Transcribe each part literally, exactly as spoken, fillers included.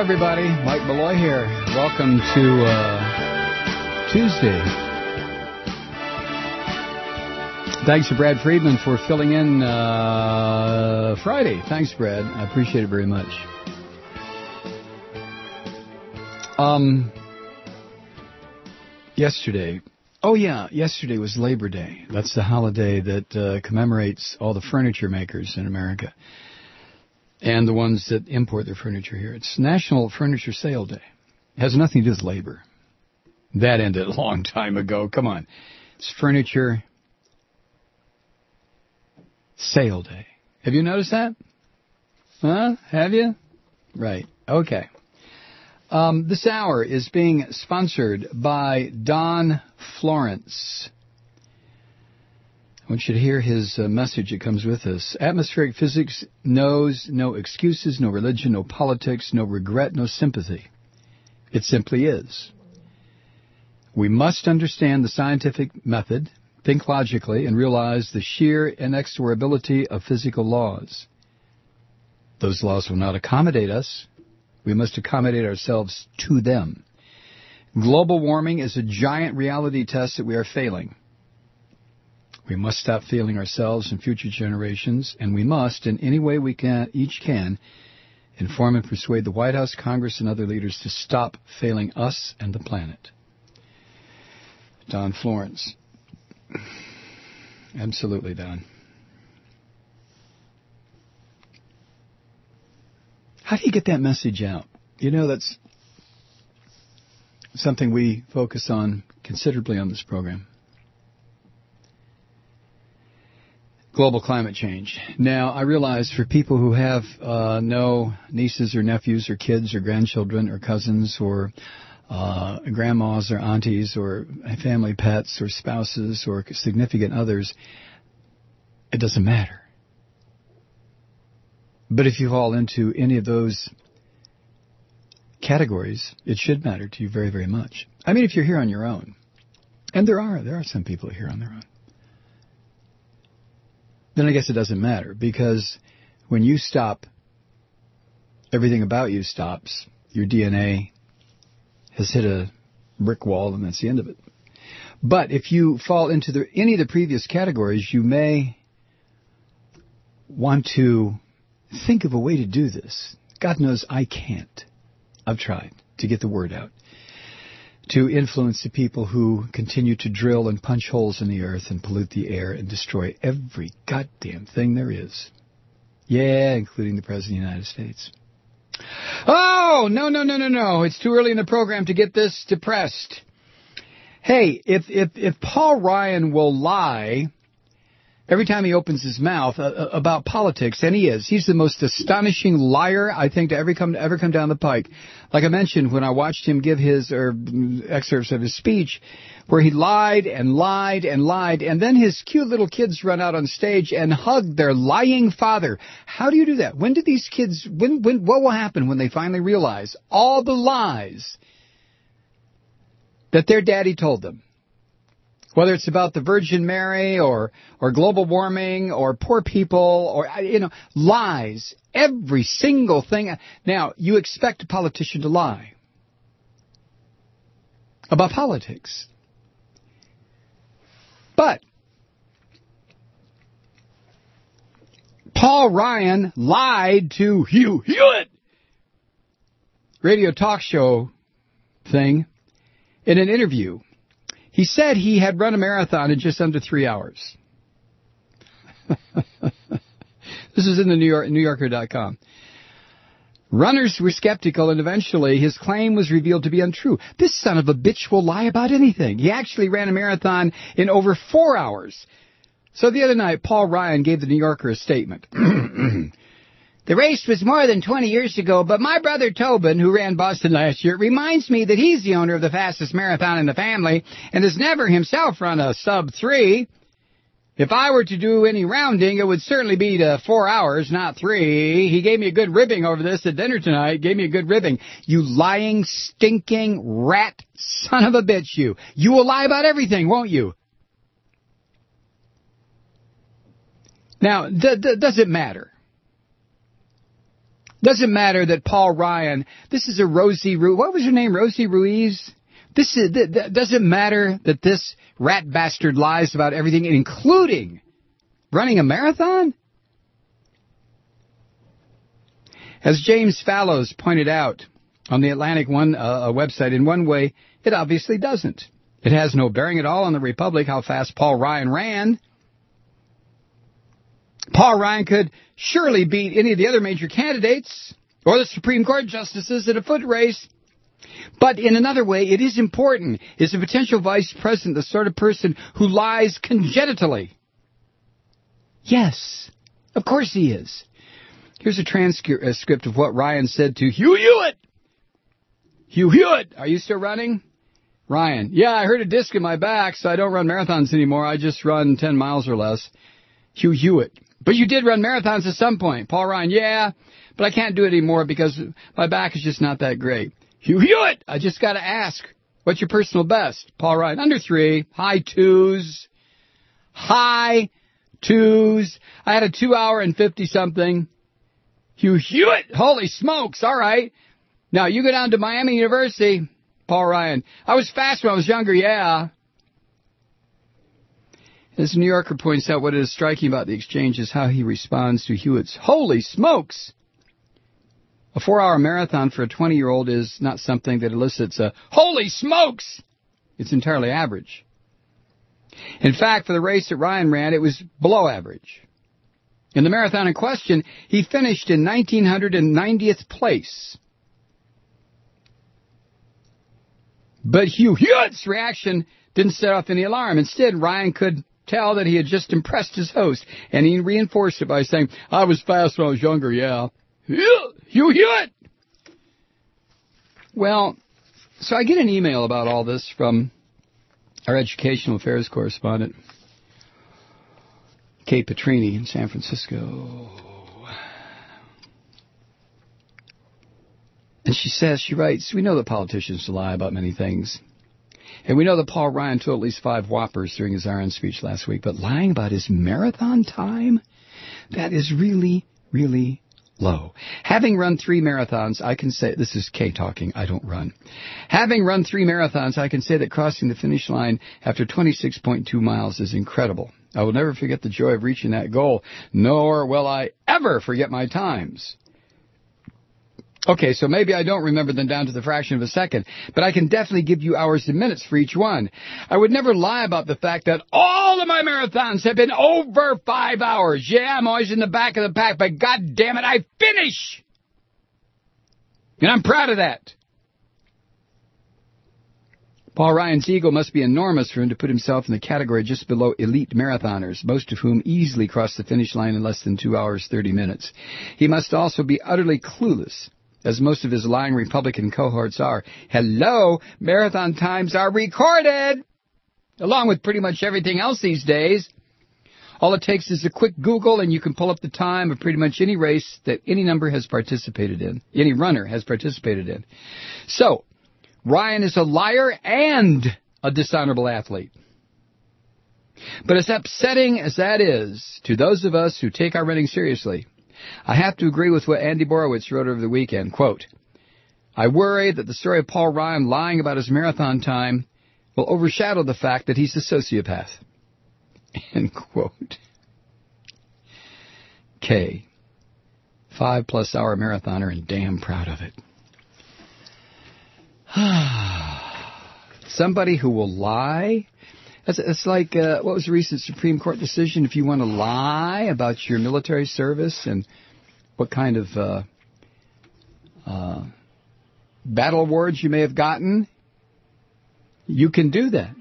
everybody. Mike Malloy here. Welcome to uh, Tuesday. Thanks to Brad Friedman for filling in uh, Friday. Thanks, Brad. I appreciate it very much. Um, yesterday, oh yeah, yesterday was Labor Day. That's the holiday that uh, commemorates all the furniture makers in America and the ones that import their furniture here. It's National Furniture Sale Day. It has nothing to do with labor. That ended a long time ago. Come on. It's Furniture Sale Day. Have you noticed that? Huh? Have you? Right. Okay. Um, this hour is being sponsored by Don Florence. I want you to hear his uh, message that comes with this. Atmospheric physics knows no excuses, no religion, no politics, no regret, no sympathy. It simply is. We must understand the scientific method, think logically, and realize the sheer inexorability of physical laws. Those laws will not accommodate us. We must accommodate ourselves to them. Global warming is a giant reality test that we are failing. We must stop failing ourselves and future generations, and we must, in any way we can, each can, inform and persuade the White House, Congress, and other leaders to stop failing us and the planet. Don Florence. Absolutely, Don. How do you get that message out? You know, that's something we focus on considerably on this program. Global climate change. Now, I realize for people who have uh, no nieces or nephews or kids or grandchildren or cousins or uh, grandmas or aunties or family pets or spouses or significant others, it doesn't matter. But if you fall into any of those categories, it should matter to you very, very much. I mean, if you're here on your own, and there are, there are some people here on their own, then I guess it doesn't matter, because when you stop, everything about you stops. Your D N A has hit a brick wall, and that's the end of it. But if you fall into the, any of the previous categories, you may want to think of a way to do this. God knows I can't. I've tried to get the word out, to influence the people who continue to drill and punch holes in the earth and pollute the air and destroy every goddamn thing there is. Yeah, including the President of the United States. Oh, no, no, no, no, no. It's too early in the program to get this depressed. Hey, if if, if Paul Ryan will lie every time he opens his mouth uh, about politics, and he is. He's the most astonishing liar, I think, to ever come, ever come down the pike. Like I mentioned, when I watched him give his or excerpts of his speech, where he lied and lied and lied, and then his cute little kids run out on stage and hug their lying father. How do you do that? When do these kids, when, when, what will happen when they finally realize all the lies that their daddy told them? Whether it's about the Virgin Mary or or global warming or poor people or, you know, lies, every single thing. Now, you expect a politician to lie about politics. But Paul Ryan lied to Hugh Hewitt radio talk show thing in an interview. He said he had run a marathon in just under three hours. This is in the New York, New Yorker dot com. Runners were skeptical, and eventually his claim was revealed to be untrue. This son of a bitch will lie about anything. He actually ran a marathon in over four hours. So the other night, Paul Ryan gave the New Yorker a statement. The race was more than twenty years ago, but my brother Tobin, who ran Boston last year, reminds me that he's the owner of the fastest marathon in the family and has never himself run a sub three. If I were to do any rounding, it would certainly be to four hours, not three. He gave me a good ribbing over this at dinner tonight. Gave me a good ribbing. You lying, stinking, rat son of a bitch, you. You will lie about everything, won't you? Now, d- d- does it matter? Doesn't matter that Paul Ryan, this is a Rosie Ruiz. What was her name? Rosie Ruiz? This is, th- th- doesn't matter that this rat bastard lies about everything, including running a marathon? As James Fallows pointed out on the Atlantic One uh, website, in one way, it obviously doesn't. It has no bearing at all on the Republic how fast Paul Ryan ran. Paul Ryan could surely beat any of the other major candidates or the Supreme Court justices in a foot race. But in another way, it is important. Is a potential vice president the sort of person who lies congenitally? Yes, of course he is. Here's a transcript of what Ryan said to Hugh Hewitt. Hugh Hewitt, are you still running? Ryan, yeah, I hurt a disc in my back, so I don't run marathons anymore. I just run ten miles or less. Hugh Hewitt, but you did run marathons at some point. Paul Ryan, yeah, but I can't do it anymore because my back is just not that great. Hugh Hewitt, I just got to ask, what's your personal best? Paul Ryan, under three, high twos, high twos. I had a two hour and fifty-something. Hugh Hewitt, holy smokes, all right. Now, you go down to Miami University, Paul Ryan. I was fast when I was younger, yeah. As New Yorker points out, what is striking about the exchange is how he responds to Hewitt's holy smokes. A four-hour marathon for a twenty-year-old is not something that elicits a holy smokes. It's entirely average. In fact, for the race that Ryan ran, it was below average. In the marathon in question, he finished in one thousand nine hundred ninetieth place. But Hugh Hewitt's reaction didn't set off any alarm. Instead, Ryan could tell that he had just impressed his host, and he reinforced it by saying, I was fast when I was younger, yeah. Hugh Hewitt! Well, so I get an email about all this from our educational affairs correspondent, Kate Petrini in San Francisco. And she says, she writes, we know that politicians lie about many things. And we know that Paul Ryan told at least five whoppers during his R N speech last week. But lying about his marathon time, that is really, really low. Having run three marathons, I can say, this is Kay talking, I don't run. Having run three marathons, I can say that crossing the finish line after twenty-six point two miles is incredible. I will never forget the joy of reaching that goal, nor will I ever forget my times. Okay, so maybe I don't remember them down to the fraction of a second, but I can definitely give you hours and minutes for each one. I would never lie about the fact that all of my marathons have been over five hours. Yeah, I'm always in the back of the pack, but God damn it, I finish! And I'm proud of that. Paul Ryan's ego must be enormous for him to put himself in the category just below elite marathoners, most of whom easily cross the finish line in less than two hours, thirty minutes. He must also be utterly clueless, as most of his lying Republican cohorts are. Hello, marathon times are recorded, along with pretty much everything else these days. All it takes is a quick Google, and you can pull up the time of pretty much any race that any number has participated in, any runner has participated in. So, Ryan is a liar and a dishonorable athlete. But as upsetting as that is to those of us who take our running seriously, I have to agree with what Andy Borowitz wrote over the weekend. Quote, I worry that the story of Paul Ryan lying about his marathon time will overshadow the fact that he's a sociopath. End quote. K, five-plus hour marathoner and damn proud of it. Somebody who will lie. It's, it's like, uh, what was the recent Supreme Court decision? If you want to lie about your military service and what kind of uh, uh, battle awards you may have gotten, you can do that.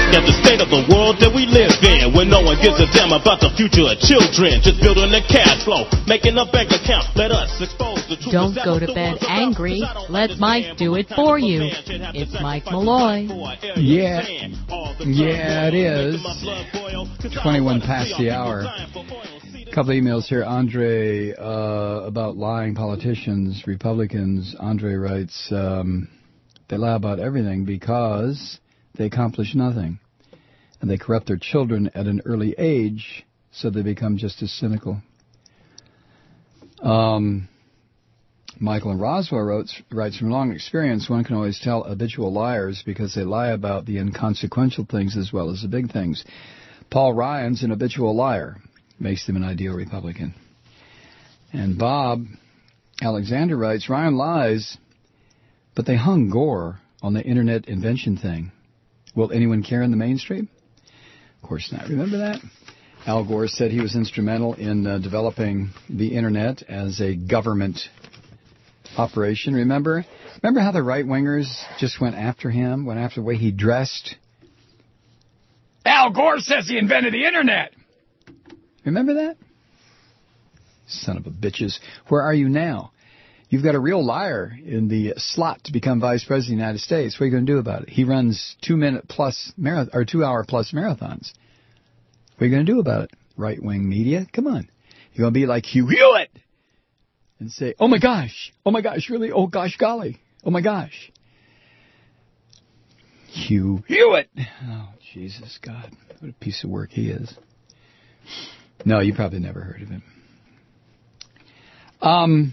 look at the state of the world that we live in, when no one gives a damn about the future of children, just building a cash flow, making a bank account. Let us expose the truth. Don't go to bed angry. Let Mike do it for you. It's Mike Malloy. Yeah. Yeah, it is. twenty-one past the hour. A couple of emails here. Andre, uh, about lying politicians, Republicans. Andre writes, um, they lie about everything because they accomplish nothing. And they corrupt their children at an early age, so they become just as cynical. Um, Michael in Roswell writes, writes, from long experience, one can always tell habitual liars because they lie about the inconsequential things as well as the big things. Paul Ryan's an habitual liar. Makes him an ideal Republican. And Bob Alexander writes, Ryan lies, but they hung Gore on the Internet invention thing. Will anyone care in the mainstream? Of course not. Remember that? Al Gore said he was instrumental in uh, developing the Internet as a government operation. Remember? Remember how the right-wingers just went after him, went after the way he dressed? Al Gore says he invented the Internet! Remember that? Son of a bitches. Where are you now? You've got a real liar in the slot to become vice president of the United States. What are you going to do about it? He runs two-minute plus marath- or two-hour plus marathons. What are you going to do about it? Right-wing media? Come on. You're going to be like Hugh Hewitt and say, oh, my gosh. Oh, my gosh. Really? Oh, gosh, golly. Oh, my gosh. Hugh Hewitt. Oh, Jesus, God. What a piece of work he is. No, you probably never heard of him. Um,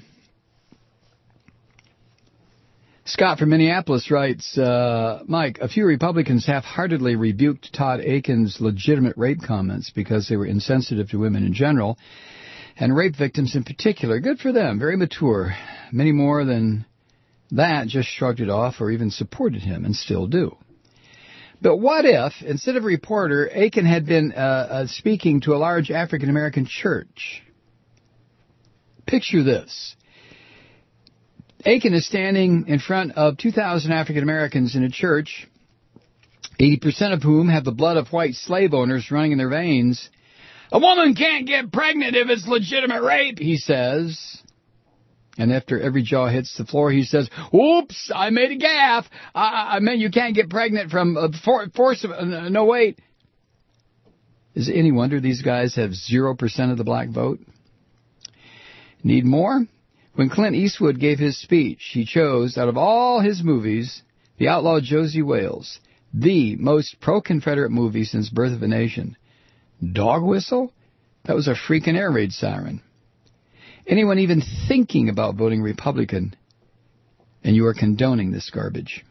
Scott from Minneapolis writes, uh, Mike, a few Republicans half-heartedly rebuked Todd Aiken's legitimate rape comments because they were insensitive to women in general, and rape victims in particular. Good for them, very mature. Many more than that just shrugged it off or even supported him, and still do. But what if, instead of a reporter, Aiken had been uh, uh, speaking to a large African-American church? Picture this. Aiken is standing in front of two thousand African-Americans in a church, eighty percent of whom have the blood of white slave owners running in their veins. A woman can't get pregnant if it's legitimate rape, he says. And after every jaw hits the floor, he says, oops, I made a gaffe. I, I meant you can't get pregnant from uh, for, force of, uh, no, wait. Is it any wonder these guys have zero percent of the black vote? Need more? When Clint Eastwood gave his speech, he chose, out of all his movies, The Outlaw Josie Wales, the most pro-Confederate movie since Birth of a Nation. Dog whistle? That was a freaking air raid siren. Anyone even thinking about voting Republican, and you are condoning this garbage.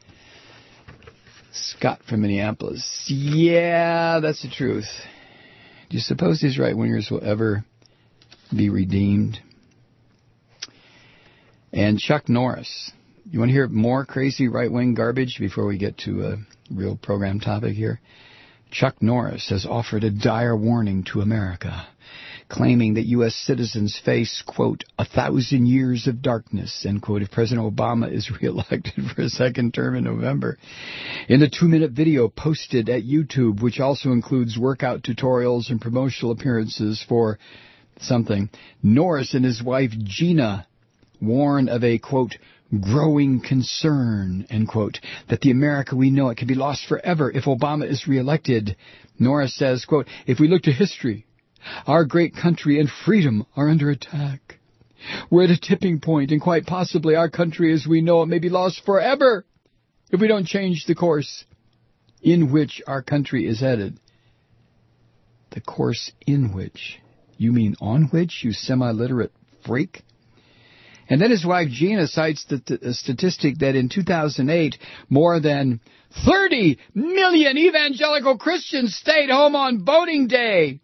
Scott from Minneapolis. Yeah, that's the truth. Do you suppose these right-wingers will ever be redeemed? And Chuck Norris. You want to hear more crazy right-wing garbage before we get to a real program topic here? Chuck Norris has offered a dire warning to America, claiming that U S citizens face, quote, a thousand years of darkness, end quote, if President Obama is reelected for a second term in November. In the two-minute video posted at YouTube, which also includes workout tutorials and promotional appearances for something, Norris and his wife Gina warn of a, quote, growing concern, end quote, that the America we know it can be lost forever if Obama is reelected. Norris says, quote, if we look to history, our great country and freedom are under attack. We're at a tipping point, and quite possibly our country as we know it may be lost forever if we don't change the course in which our country is headed. The course in which? You mean on which, you semi-literate freak? And then his wife Gina cites the t- a statistic that in two thousand eight, more than thirty million evangelical Christians stayed home on voting day.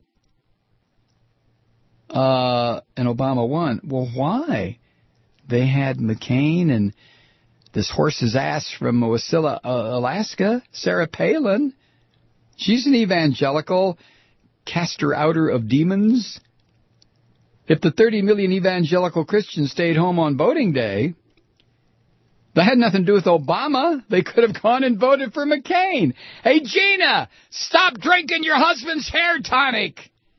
Uh, and Obama won. Well, why? They had McCain and this horse's ass from Wasilla, uh, Alaska, Sarah Palin. She's an evangelical, caster outer of demons. If the thirty million evangelical Christians stayed home on voting day, That had nothing to do with Obama. They could have gone and voted for McCain. Hey, Gina, stop drinking your husband's hair tonic.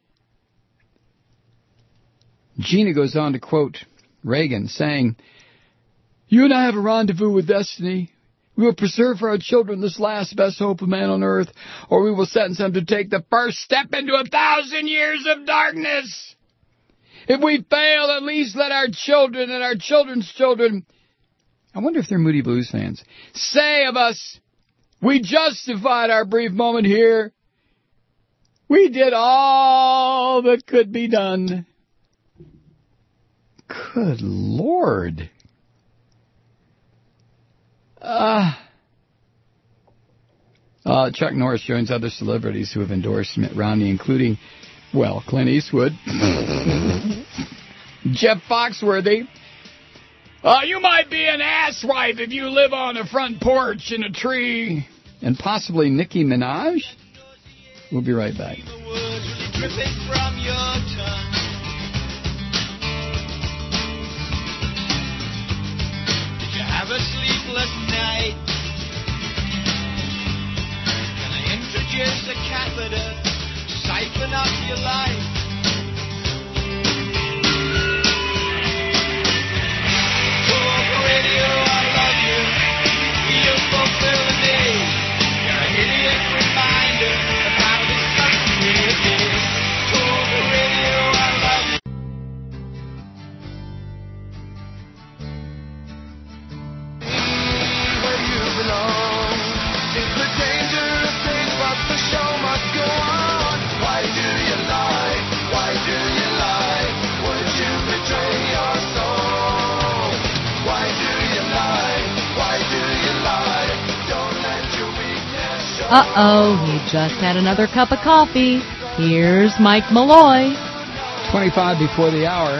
Gina goes on to quote Reagan, saying, "You and I have a rendezvous with destiny. We will preserve for our children this last best hope of man on earth, or we will sentence them to take the first step into a thousand years of darkness. If we fail, at least let our children and our children's children," I wonder if they're Moody Blues fans, "say of us, we justified our brief moment here. We did all that could be done." Good Lord. Uh, uh, Chuck Norris joins other celebrities who have endorsed Mitt Romney, including, well, Clint Eastwood, Jeff Foxworthy. Uh, you might be an asswipe if you live on a front porch in a tree. And possibly Nicki Minaj. We'll be right back. Have a sleepless night. Can I introduce a catheter to siphon up your life? Talk radio, I love you. You fulfill the day. You're an idiot reminder of how disgusting it is. Talk radio, I love you. Uh-oh, he just had another cup of coffee. Here's Mike Malloy. twenty-five before the hour.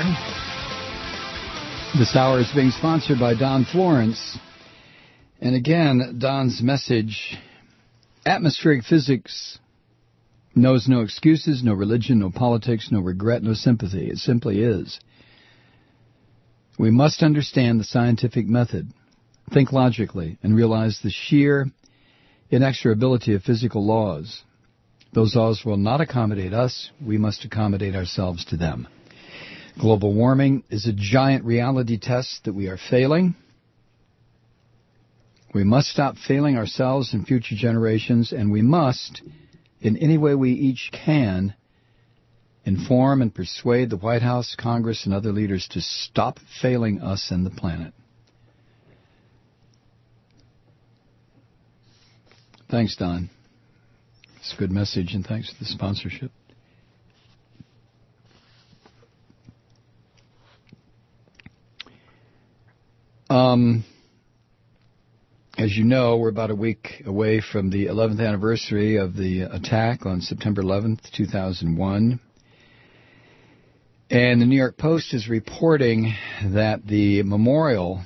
This hour is being sponsored by Don Florence. And again, Don's message, atmospheric physics knows no excuses, no religion, no politics, no regret, no sympathy. It simply is. We must understand the scientific method, think logically, and realize the sheer inexorability of physical laws. Those laws will not accommodate us. We must accommodate ourselves to them. Global warming is a giant reality test that we are failing. We must stop failing ourselves and future generations, and we must, in any way we each can, inform and persuade the White House, Congress, and other leaders to stop failing us and the planet. Thanks, Don. It's a good message, and thanks for the sponsorship. Um, as you know, we're about a week away from the eleventh anniversary of the attack on September eleventh, two thousand one. And the New York Post is reporting that the memorial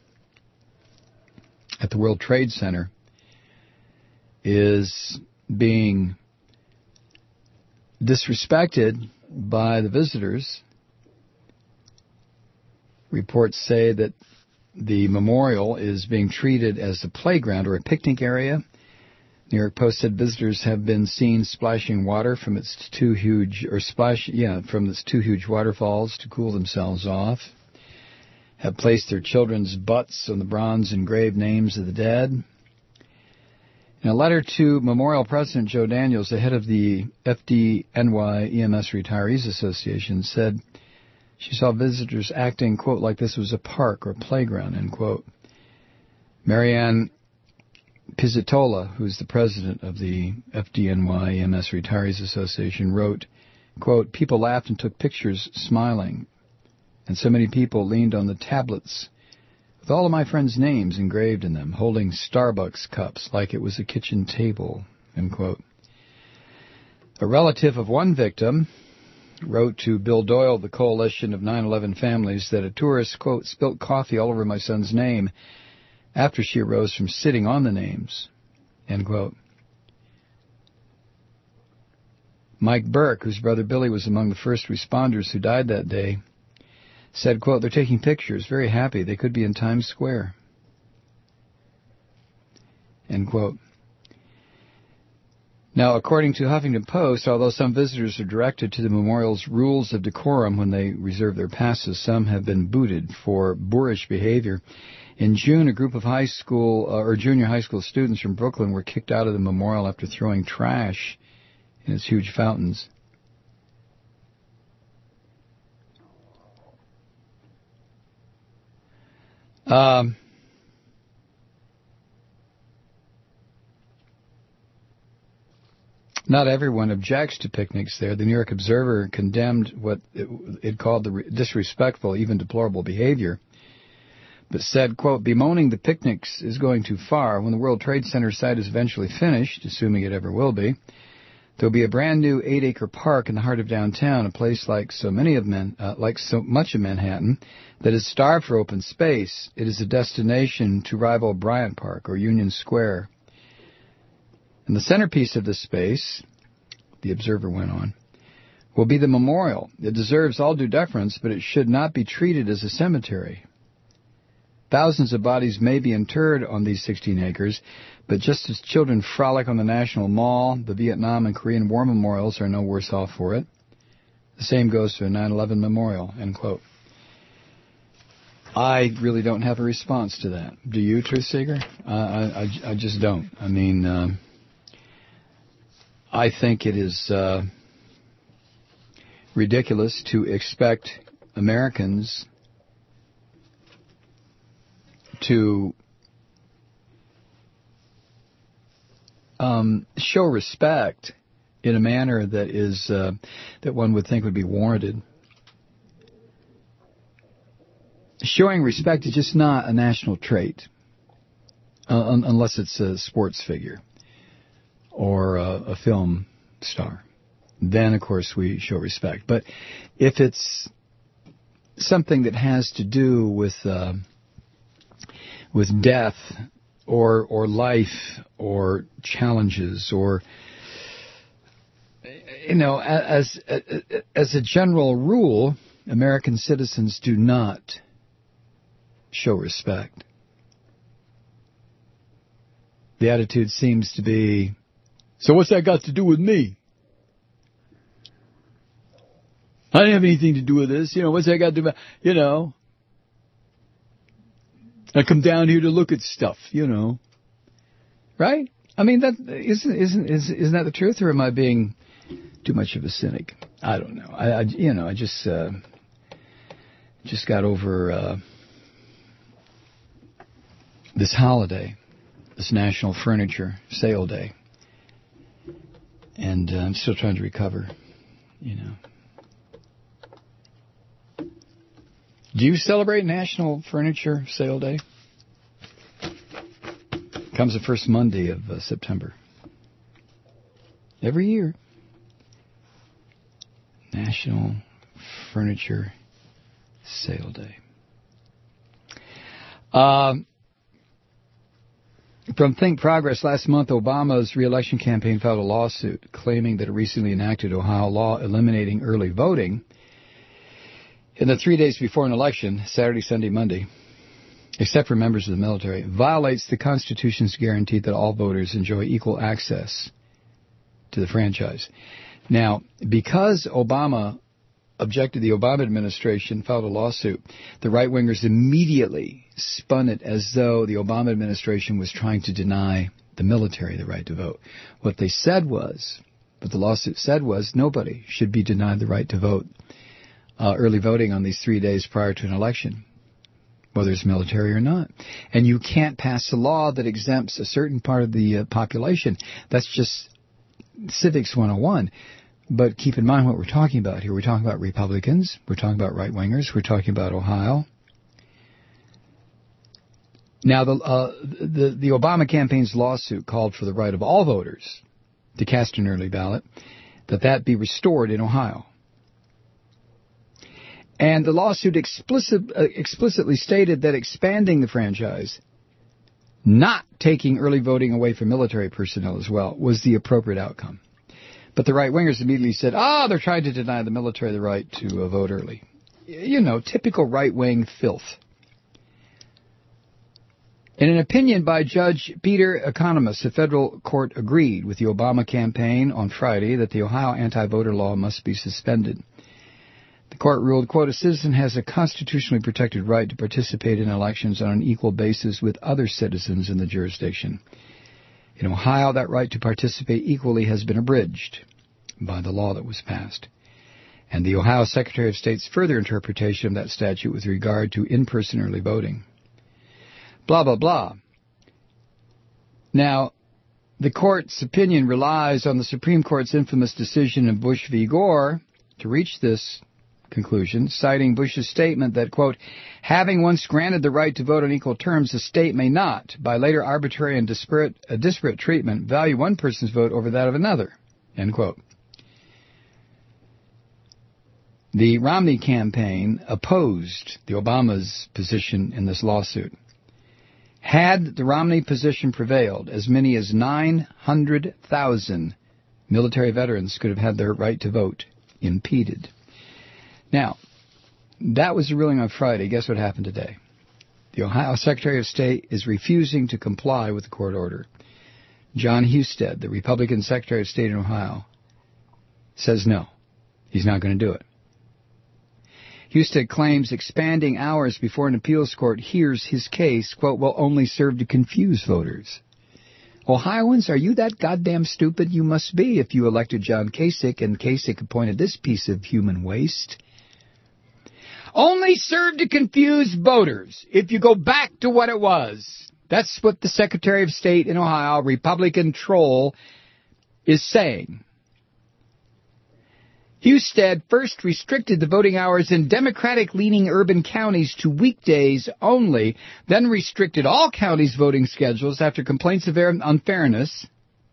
at the World Trade Center is being disrespected by the visitors. Reports say that the memorial is being treated as a playground or a picnic area. New York Post said visitors have been seen splashing water from its two huge, or splash, yeah, from its two huge waterfalls to cool themselves off. Have placed their children's butts on the bronze engraved names of the dead. In a letter to Memorial President Joe Daniels, the head of the F D N Y E M S Retirees Association, said she saw visitors acting, quote, like this was a park or playground, end quote. Marianne Pizzitola, who's the president of the F D N Y E M S Retirees Association, wrote, quote, people laughed and took pictures smiling, and so many people leaned on the tablets with all of my friends' names engraved in them, holding Starbucks cups like it was a kitchen table, end quote. A relative of one victim wrote to Bill Doyle, the Coalition of nine eleven Families, that a tourist, quote, spilt coffee all over my son's name after she arose from sitting on the names, end quote. Mike Burke, whose brother Billy was among the first responders who died that day, said, quote, they're taking pictures, very happy. They could be in Times Square. end quote. Now, according to Huffington Post, although some visitors are directed to the memorial's rules of decorum when they reserve their passes, some have been booted for boorish behavior. In June, a group of high school uh, or junior high school students from Brooklyn were kicked out of the memorial after throwing trash in its huge fountains. Um, not everyone objects to picnics there. The New York Observer condemned what it, it called the disrespectful, even deplorable behavior, but said, quote, bemoaning the picnics is going too far. When the World Trade Center site is eventually finished, assuming it ever will be, there'll be a brand new eight-acre park in the heart of downtown, a place like so many of men, uh, like so much of Manhattan, that is starved for open space. It is a destination to rival Bryant Park or Union Square. And the centerpiece of this space, the Observer went on, will be the memorial. It deserves all due deference, but it should not be treated as a cemetery. Thousands of bodies may be interred on these sixteen acres, but just as children frolic on the National Mall, the Vietnam and Korean War memorials are no worse off for it. The same goes for a nine eleven memorial, end quote. I really don't have a response to that. Do you, Truth Seeker? Uh, I, I, I just don't. I mean, uh, I think it is uh, ridiculous to expect Americans to um, show respect in a manner that is uh, that one would think would be warranted. Showing respect is just not a national trait, uh, un- unless it's a sports figure or a, a film star. Then, of course, we show respect. But if it's something that has to do with uh, with death or or life or challenges or, you know, as as a general rule, American citizens do not show respect. The attitude seems to be, so what's that got to do with me? I didn't have anything to do with this. You know, what's that got to do with, you know, I come down here to look at stuff, you know. Right? I mean, that isn't isn't isn't, isn't that the truth, or am I being too much of a cynic? I don't know. I, I you know, I just uh, just got over uh, this holiday, this National Furniture Sale Day, and uh, I'm still trying to recover, you know. Do you celebrate National Furniture Sale Day? Comes the first Monday of uh, September. Every year. National Furniture Sale Day. Um, from Think Progress, last month, Obama's re-election campaign filed a lawsuit claiming that a recently enacted Ohio law eliminating early voting in the three days before an election, Saturday, Sunday, Monday, except for members of the military, violates the Constitution's guarantee that all voters enjoy equal access to the franchise. Now, because Obama objected, the Obama administration filed a lawsuit, the right-wingers immediately spun it as though the Obama administration was trying to deny the military the right to vote. What they said was, what the lawsuit said was, nobody should be denied the right to vote. Uh, early voting on these three days prior to an election, whether it's military or not. And you can't pass a law that exempts a certain part of the uh, population. That's just Civics one oh one. But keep in mind what we're talking about here. We're talking about Republicans. We're talking about right-wingers. We're talking about Ohio. Now, the, uh, the, the Obama campaign's lawsuit called for the right of all voters to cast an early ballot, that that be restored in Ohio. And the lawsuit explicit, uh, explicitly stated that expanding the franchise, not taking early voting away from military personnel as well, was the appropriate outcome. But the right-wingers immediately said, ah, oh, they're trying to deny the military the right to uh, vote early. You know, typical right-wing filth. In an opinion by Judge Peter Economist, the federal court agreed with the Obama campaign on Friday that the Ohio anti-voter law must be suspended. The court ruled, quote, a citizen has a constitutionally protected right to participate in elections on an equal basis with other citizens in the jurisdiction. In Ohio, that right to participate equally has been abridged by the law that was passed. And the Ohio Secretary of State's further interpretation of that statute with regard to in-person early voting. Blah, blah, blah. Now, the court's opinion relies on the Supreme Court's infamous decision in Bush v. Gore to reach this conclusion, citing Bush's statement that, quote, having once granted the right to vote on equal terms, the state may not, by later arbitrary and disparate, uh, disparate treatment, value one person's vote over that of another, end quote. The Romney campaign opposed the Obama's position in this lawsuit. Had the Romney position prevailed, as many as nine hundred thousand military veterans could have had their right to vote impeded. Now, that was the ruling on Friday. Guess what happened today? The Ohio Secretary of State is refusing to comply with the court order. John Husted, the Republican Secretary of State in Ohio, says no, he's not going to do it. Husted claims expanding hours before an appeals court hears his case, quote, will only serve to confuse voters. Ohioans, are you that goddamn stupid? You must be if you elected John Kasich and Kasich appointed this piece of human waste. Only serve to confuse voters if you go back to what it was. That's what the Secretary of State in Ohio, Republican troll, is saying. Husted first restricted the voting hours in Democratic-leaning urban counties to weekdays only, then restricted all counties' voting schedules after complaints of unfairness.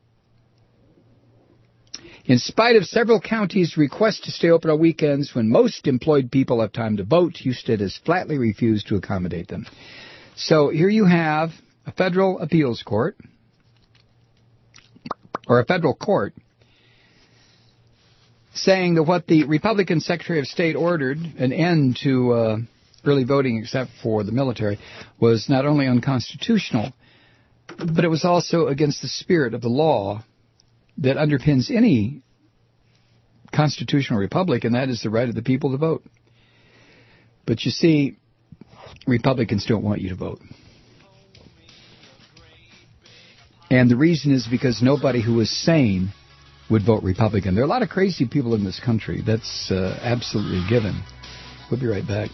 In spite of several counties' requests to stay open on weekends when most employed people have time to vote, Husted has flatly refused to accommodate them. So here you have a federal appeals court, or a federal court, saying that what the Republican Secretary of State ordered, an end to uh, early voting except for the military, was not only unconstitutional, but it was also against the spirit of the law that underpins any constitutional republic, and that is the right of the people to vote. But you see, Republicans don't want you to vote. And the reason is because nobody who is sane would vote Republican. There are a lot of crazy people in this country. That's uh, absolutely a given. We'll be right back.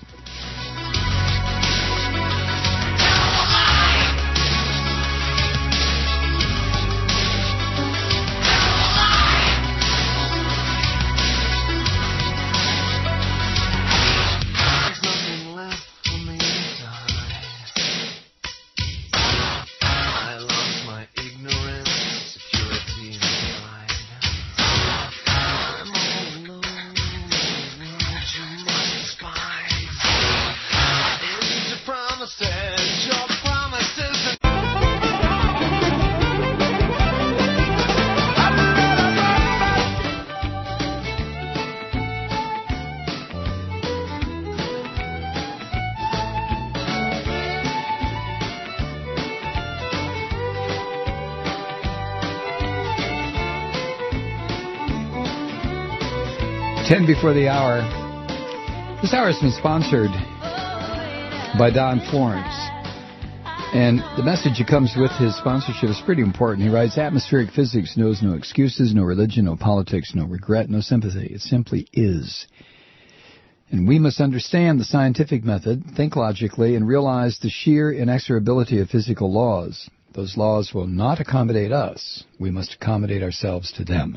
Ten before the hour. This hour has been sponsored by Don Florence. And the message that comes with his sponsorship is pretty important. He writes, atmospheric physics knows no excuses, no religion, no politics, no regret, no sympathy. It simply is. And we must understand the scientific method, think logically, and realize the sheer inexorability of physical laws. Those laws will not accommodate us. We must accommodate ourselves to them.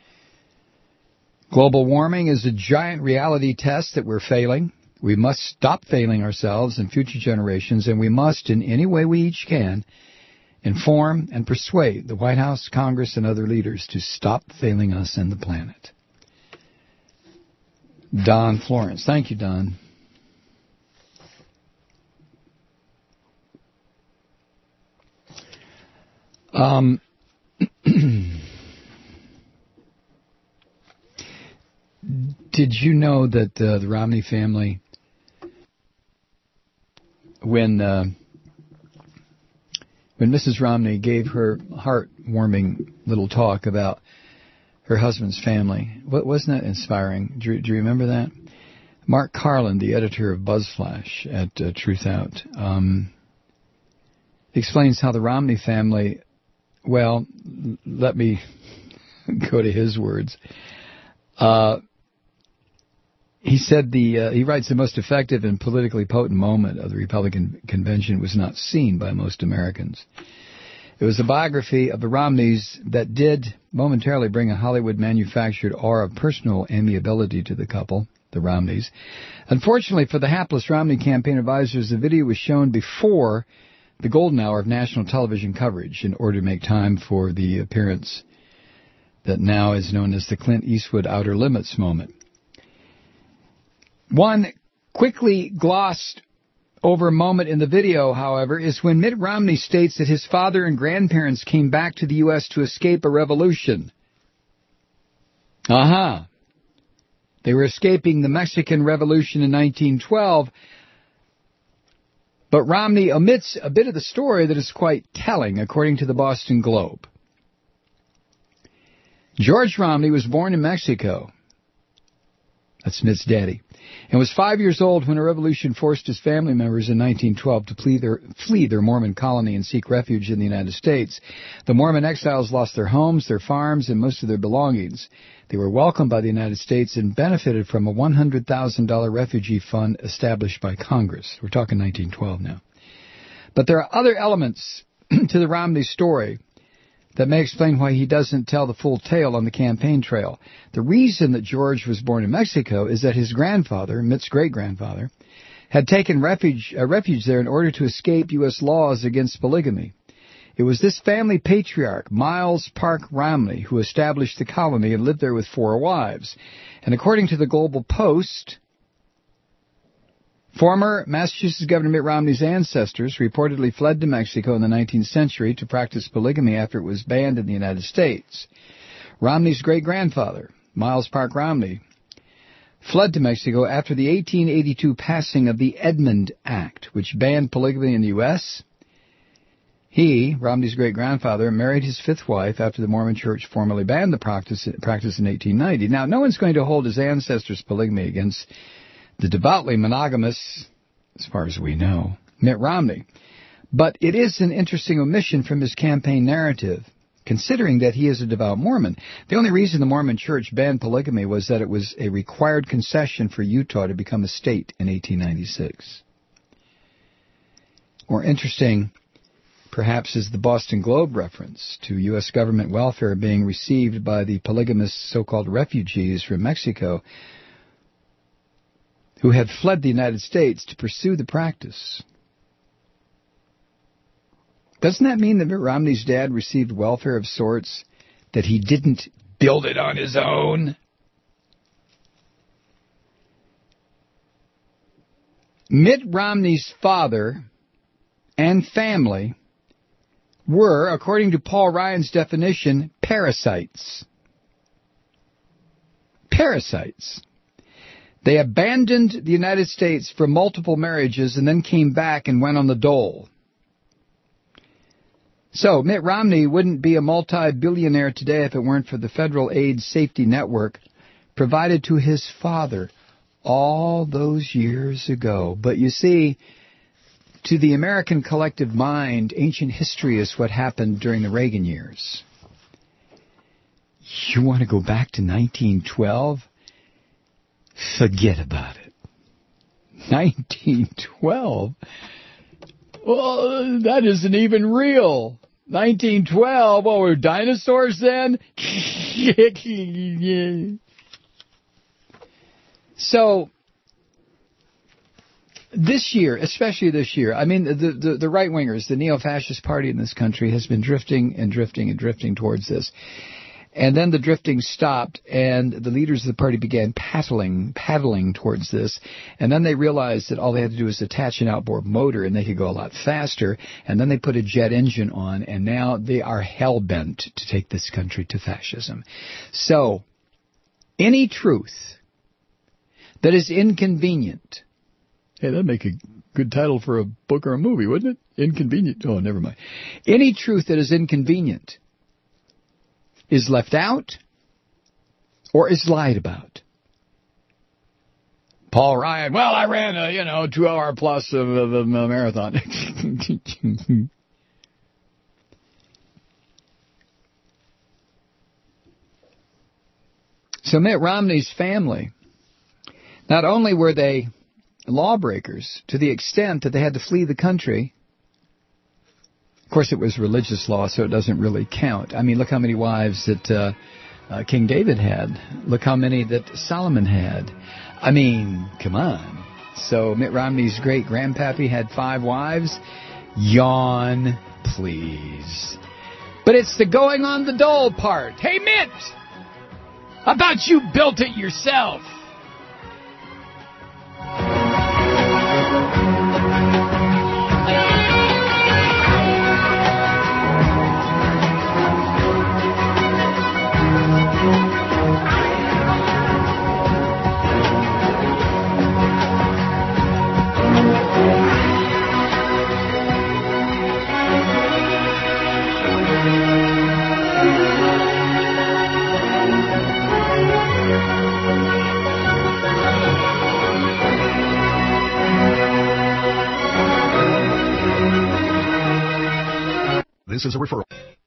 Global warming is a giant reality test that we're failing. We must stop failing ourselves and future generations, and we must, in any way we each can, inform and persuade the White House, Congress, and other leaders to stop failing us and the planet. Don Florence. Thank you, Don. Um... Did you know that uh, the Romney family, when uh, when Missus Romney gave her heartwarming little talk about her husband's family. What, wasn't that inspiring? Do you, do you remember that? Mark Carlin, the editor of BuzzFlash at uh, Truth Out, um, explains how the Romney family, well, let me go to his words. Uh, he said the uh, he writes the most effective and politically potent moment of the Republican convention was not seen by most Americans. It was a biography of the Romneys that did momentarily bring a Hollywood-manufactured aura of personal amiability to the couple, the Romneys. Unfortunately for the hapless Romney campaign advisors, the video was shown before the golden hour of national television coverage in order to make time for the appearance that now is known as the Clint Eastwood Outer Limits moment. One quickly glossed over moment in the video, however, is when Mitt Romney states that his father and grandparents came back to the U S to escape a revolution. Aha! Uh-huh. They were escaping the Mexican Revolution in nineteen twelve, but Romney omits a bit of the story that is quite telling, according to the Boston Globe. George Romney was born in Mexico. That's Mitt's daddy. And was five years old when a revolution forced his family members in nineteen twelve to flee their, flee their Mormon colony and seek refuge in the United States. The Mormon exiles lost their homes, their farms, and most of their belongings. They were welcomed by the United States and benefited from a one hundred thousand dollars refugee fund established by Congress. We're talking nineteen twelve now. But there are other elements to the Romney story that may explain why he doesn't tell the full tale on the campaign trail. The reason that George was born in Mexico is that his grandfather, Mitt's great-grandfather, had taken refuge, uh, refuge there in order to escape U S laws against polygamy. It was this family patriarch, Miles Park Romney, who established the colony and lived there with four wives. And according to the Global Post, former Massachusetts Governor Mitt Romney's ancestors reportedly fled to Mexico in the nineteenth century to practice polygamy after it was banned in the United States. Romney's great-grandfather, Miles Park Romney, fled to Mexico after the eighteen eighty-two passing of the Edmund Act, which banned polygamy in the U S He, Romney's great-grandfather, married his fifth wife after the Mormon Church formally banned the practice, practice in eighteen ninety. Now, no one's going to hold his ancestors' polygamy against the devoutly monogamous, as far as we know, Mitt Romney. But it is an interesting omission from his campaign narrative, considering that he is a devout Mormon. The only reason the Mormon Church banned polygamy was that it was a required concession for Utah to become a state in eighteen ninety-six. More interesting, perhaps, is the Boston Globe reference to U S government welfare being received by the polygamous so-called refugees from Mexico who had fled the United States to pursue the practice. Doesn't that mean that Mitt Romney's dad received welfare of sorts, that he didn't build it on his own? Mitt Romney's father and family were, according to Paul Ryan's definition, parasites. Parasites. They abandoned the United States for multiple marriages and then came back and went on the dole. So, Mitt Romney wouldn't be a multi-billionaire today if it weren't for the federal aid safety network provided to his father all those years ago. But you see, to the American collective mind, ancient history is what happened during the Reagan years. You want to go back to nineteen twelve? Forget about it. nineteen twelve? Well, that isn't even real. nineteen twelve? Well, were dinosaurs then? So, this year, especially this year, I mean, the, the, the right-wingers, the neo-fascist party in this country has been drifting and drifting and drifting towards this. And then the drifting stopped, and the leaders of the party began paddling, paddling towards this. And then they realized that all they had to do was attach an outboard motor, and they could go a lot faster. And then they put a jet engine on, and now they are hell-bent to take this country to fascism. So, any truth that is inconvenient, hey, that'd make a Good title for a book or a movie, wouldn't it? Inconvenient. Oh, never mind. Any truth that is inconvenient is left out or is lied about. Paul Ryan, well, I ran a, you know, two-hour plus of, of, of a marathon. So Mitt Romney's family, not only were they lawbreakers to the extent that they had to flee the country. Of course, it was religious law, so it doesn't really count. I mean, look how many wives that uh, uh, King David had. Look how many that Solomon had. I mean, come on. So Mitt Romney's great-grandpappy had five wives. Yawn, please. But it's the going on the dole part. Hey, Mitt! How about you built it yourself? This is a referral.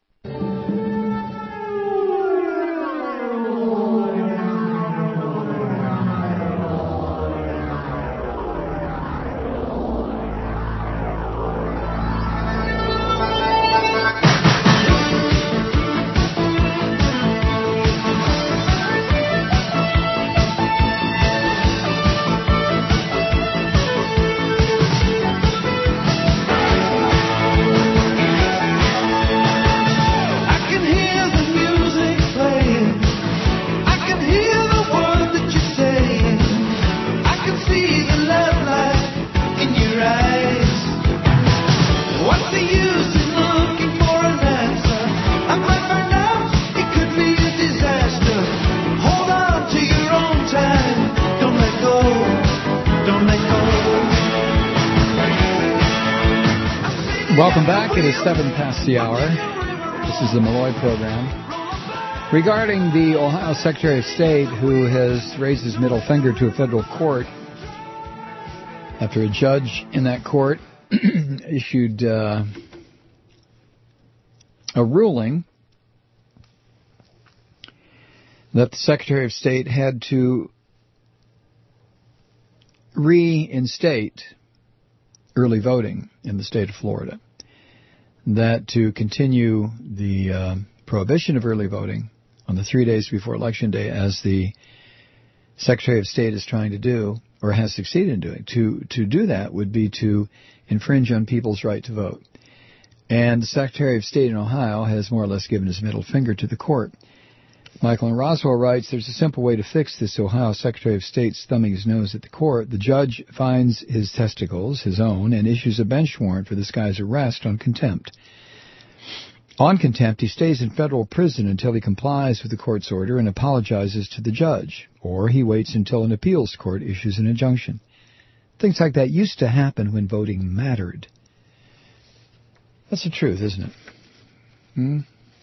Welcome back. It is seven past the hour. This is the Malloy program. Regarding the Ohio Secretary of State who has raised his middle finger to a federal court after a judge in that court issued uh, a ruling that the Secretary of State had to reinstate early voting in the state of Florida, that to continue the uh, prohibition of early voting on the three days before Election Day, as the Secretary of State is trying to do, or has succeeded in doing, to, to do that would be to infringe on people's right to vote. And the Secretary of State in Ohio has more or less given his middle finger to the court. Michael in Roswell writes, there's a simple way to fix this. Ohio Secretary of State's thumbing his nose at the court. The judge finds his testicles, his own, and issues a bench warrant for this guy's arrest on contempt. On contempt, he stays in federal prison until he complies with the court's order and apologizes to the judge, or he waits until an appeals court issues an injunction. Things like that used to happen when voting mattered. That's the truth, isn't it? Hmm?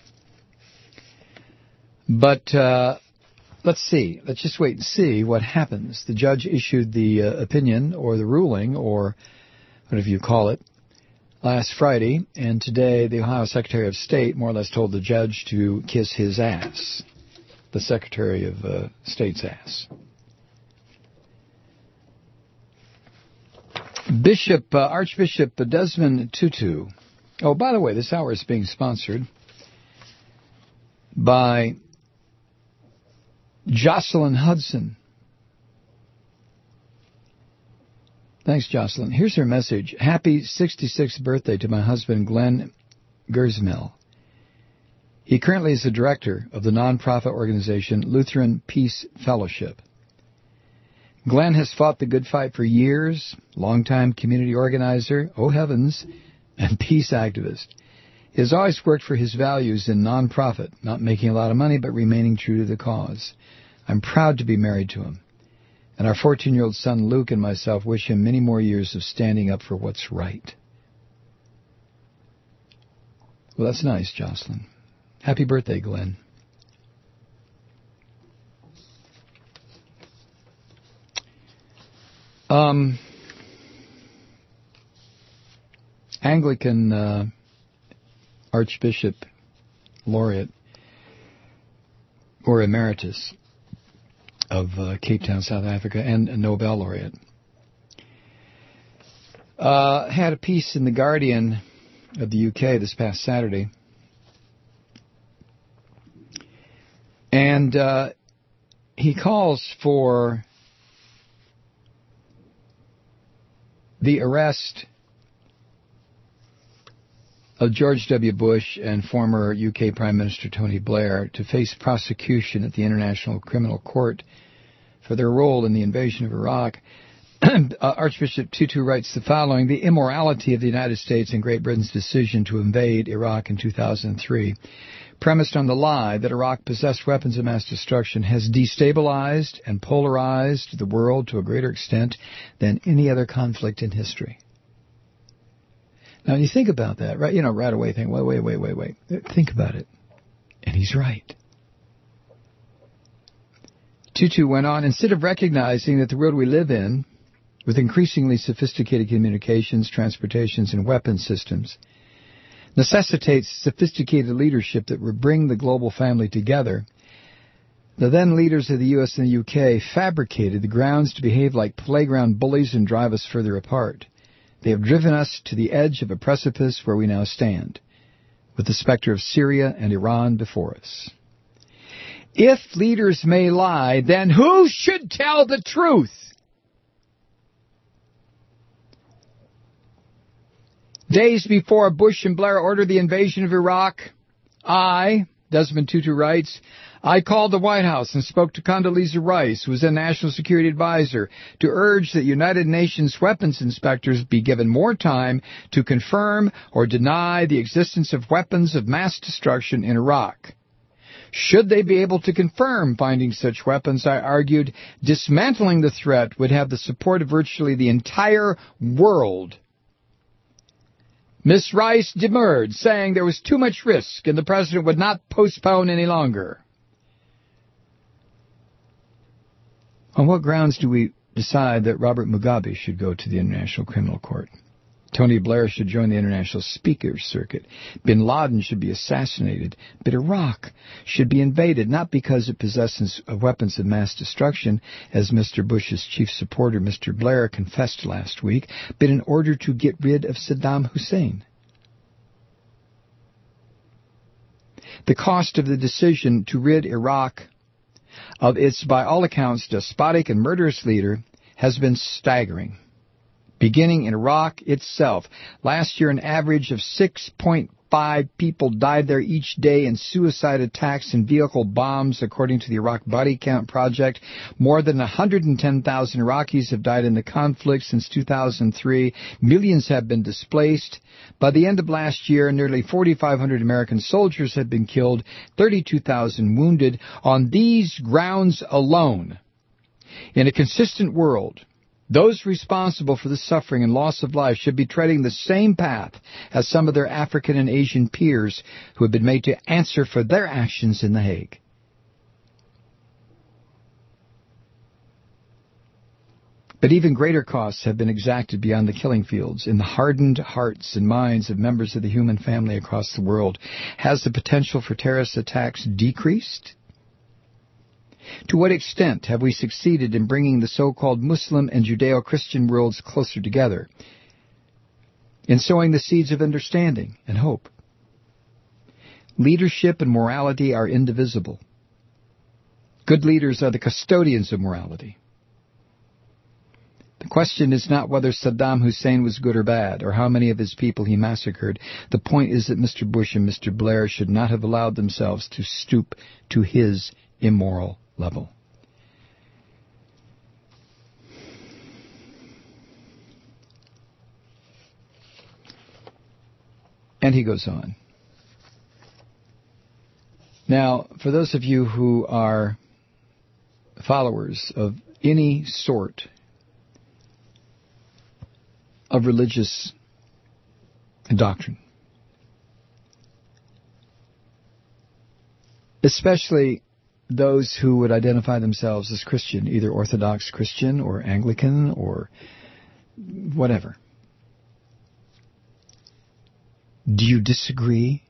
But uh, let's see. Let's just wait and see what happens. The judge issued the uh, opinion or the ruling or whatever you call it last Friday, and today the Ohio Secretary of State more or less told the judge to kiss his ass, the Secretary of uh, State's ass. Bishop, uh, Archbishop Desmond Tutu. Oh, by the way, this hour is being sponsored by Jocelyn Hudson. Thanks, Jocelyn. Here's her message. Happy sixty-sixth birthday to my husband, Glenn Gersmel. He currently is the director of the nonprofit organization Lutheran Peace Fellowship. Glenn has fought the good fight for years, longtime community organizer, oh heavens, and peace activist. He has always worked for his values in nonprofit, not making a lot of money, but remaining true to the cause. I'm proud to be married to him. And our fourteen-year-old son Luke and myself wish him many more years of standing up for what's right. Well, that's nice, Jocelyn. Happy birthday, Glenn. Um, Anglican uh, Archbishop Laureate, or Emeritus of uh, Cape Town, South Africa, and a Nobel laureate, uh, had a piece in The Guardian of the U K this past Saturday. And uh, he calls for the arrest of George W. Bush and former U K Prime Minister Tony Blair to face prosecution at the International Criminal Court for their role in the invasion of Iraq. uh, Archbishop Tutu writes the following: the immorality of the United States and Great Britain's decision to invade Iraq in two thousand three, premised on the lie that Iraq possessed weapons of mass destruction, has destabilized and polarized the world to a greater extent than any other conflict in history. Now, when you think about that, right, you know, right away think, wait, wait, wait, wait, wait. Think about it. And he's right. Tutu went on, instead of recognizing that the world we live in, with increasingly sophisticated communications, transportations, and weapon systems, necessitates sophisticated leadership that would bring the global family together, the then leaders of the U S and the U K fabricated the grounds to behave like playground bullies and drive us further apart. They have driven us to the edge of a precipice where we now stand, with the specter of Syria and Iran before us. If leaders may lie, then who should tell the truth? Days before Bush and Blair ordered the invasion of Iraq, I, Desmond Tutu writes, I called the White House and spoke to Condoleezza Rice, who was then National Security Advisor, to urge that United Nations weapons inspectors be given more time to confirm or deny the existence of weapons of mass destruction in Iraq. Should they be able to confirm finding such weapons, I argued, dismantling the threat would have the support of virtually the entire world. Miss Rice demurred, saying there was too much risk and the president would not postpone any longer. On what grounds do we decide that Robert Mugabe should go to the International Criminal Court? Tony Blair should join the International Speakers Circuit. Bin Laden should be assassinated. But Iraq should be invaded, not because it possesses weapons of mass destruction, as Mister Bush's chief supporter, Mister Blair, confessed last week, but in order to get rid of Saddam Hussein. The cost of the decision to rid Iraq of its, by all accounts, despotic and murderous leader has been staggering. Beginning in Iraq itself, last year an average of six point five people died there each day in suicide attacks and vehicle bombs, according to the Iraq Body Count Project. More than one hundred ten thousand Iraqis have died in the conflict since two thousand three. Millions have been displaced. By the end of last year, nearly forty-five hundred American soldiers had been killed, thirty-two thousand wounded. On these grounds alone, in a consistent world, those responsible for the suffering and loss of life should be treading the same path as some of their African and Asian peers who have been made to answer for their actions in The Hague. But even greater costs have been exacted beyond the killing fields. In the hardened hearts and minds of members of the human family across the world, has the potential for terrorist attacks decreased? To what extent have we succeeded in bringing the so-called Muslim and Judeo-Christian worlds closer together, in sowing the seeds of understanding and hope? Leadership and morality are indivisible. Good leaders are the custodians of morality. The question is not whether Saddam Hussein was good or bad, or how many of his people he massacred. The point is that Mister Bush and Mister Blair should not have allowed themselves to stoop to his immoral level. And he goes on. Now, for those of you who are followers of any sort of religious doctrine, especially those who would identify themselves as Christian, either Orthodox Christian or Anglican or whatever. Do you disagree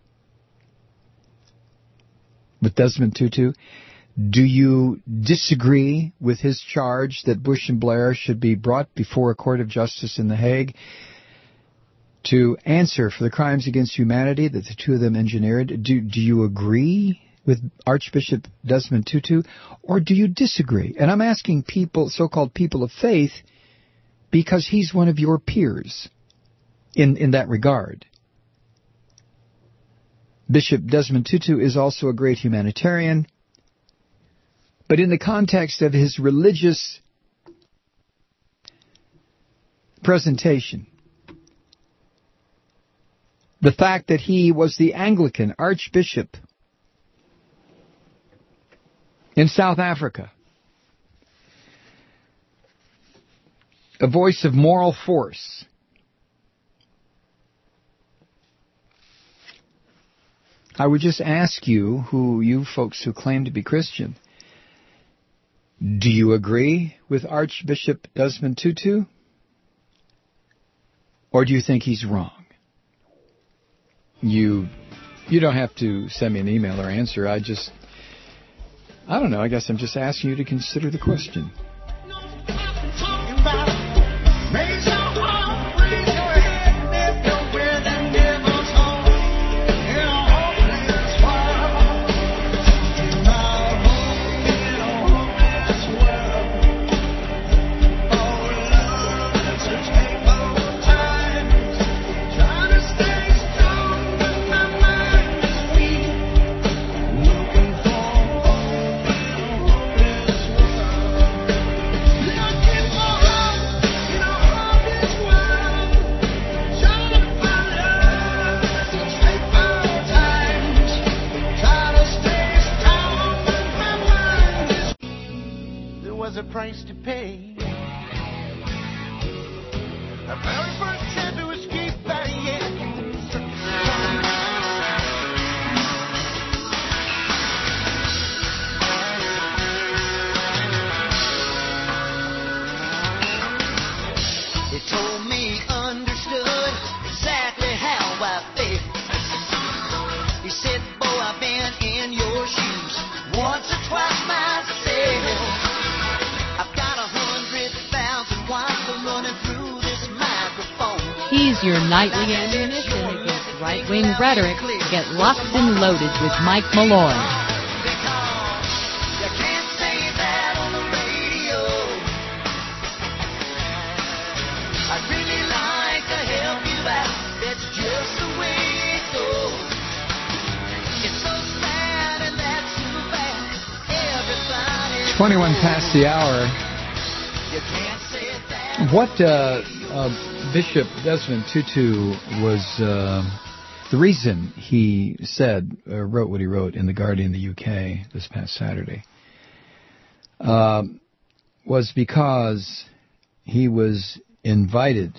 with Desmond Tutu? Do you disagree with his charge that Bush and Blair should be brought before a court of justice in The Hague to answer for the crimes against humanity that the two of them engineered? Do, do you agree with Archbishop Desmond Tutu, or do you disagree? And I'm asking people, so-called people of faith, because he's one of your peers in, in that regard. Bishop Desmond Tutu is also a great humanitarian, but in the context of his religious presentation, the fact that he was the Anglican Archbishop in South Africa, a voice of moral force, I would just ask you, who you folks who claim to be Christian, do you agree with Archbishop Desmond Tutu? Or do you think he's wrong? You you don't have to send me an email or answer. I just, I don't know, I guess I'm just asking you to consider the question. Price to pay. The very first trip to escape barrier. They told me understood exactly how I feel. He said, boy, I've been in your shoes once or twice myself. He's your nightly ammunition against right-wing rhetoric. Get locked and loaded with Mike Malloy. twenty-one past the hour. What uh, uh, Bishop Desmond Tutu was, uh, the reason he said, uh, wrote what he wrote in The Guardian, the U K, this past Saturday, uh, was because he was invited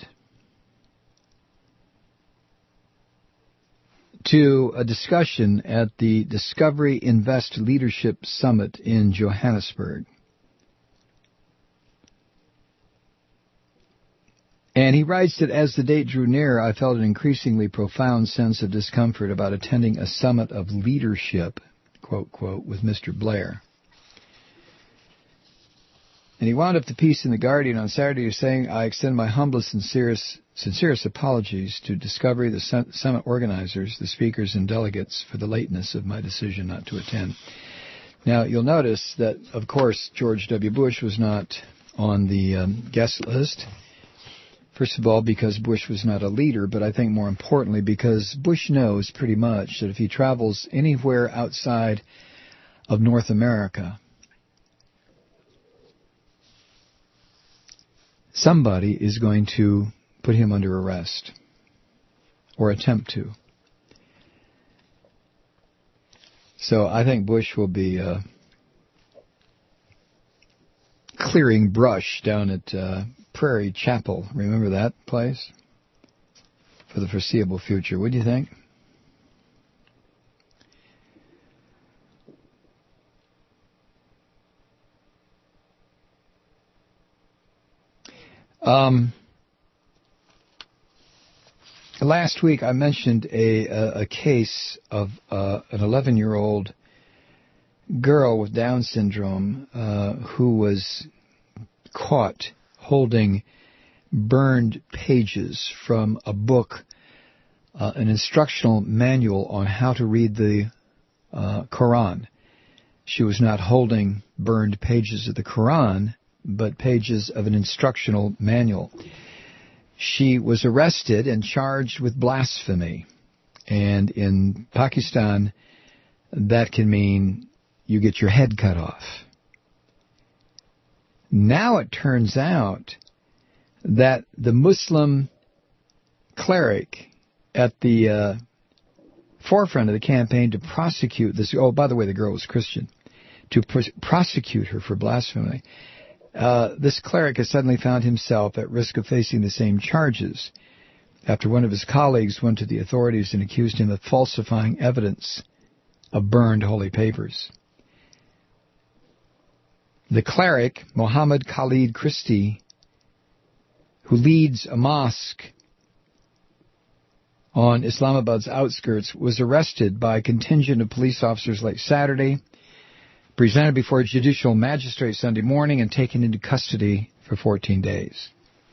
to a discussion at the Discovery Invest Leadership Summit in Johannesburg. And he writes that as the date drew near, I felt an increasingly profound sense of discomfort about attending a summit of leadership, quote, quote, with Mister Blair. And he wound up the piece in The Guardian on Saturday saying, I extend my humblest, sincerest, sincerest apologies to Discovery, the summit organizers, the speakers, and delegates for the lateness of my decision not to attend. Now, you'll notice that, of course, George W. Bush was not on the um, guest list. First of all, because Bush was not a leader, but I think more importantly because Bush knows pretty much that if he travels anywhere outside of North America, somebody is going to put him under arrest or attempt to. So I think Bush will be uh, clearing brush down at uh, Prairie Chapel. Remember that place? For the foreseeable future. What do you think? Um, last week I mentioned a, a, a case of uh, an eleven-year-old girl with Down syndrome uh, who was caught holding burned pages from a book, uh, an instructional manual on how to read the uh, Quran. She was not holding burned pages of the Quran, but pages of an instructional manual. She was arrested and charged with blasphemy. And in Pakistan, that can mean you get your head cut off. Now it turns out that the Muslim cleric at the uh, forefront of the campaign to prosecute this, oh, by the way, the girl was Christian, to pr- prosecute her for blasphemy, uh, this cleric has suddenly found himself at risk of facing the same charges after one of his colleagues went to the authorities and accused him of falsifying evidence of burned holy papers. The cleric, Mohammed Khalid Christie, who leads a mosque on Islamabad's outskirts, was arrested by a contingent of police officers late Saturday, presented before a judicial magistrate Sunday morning, and taken into custody for fourteen days.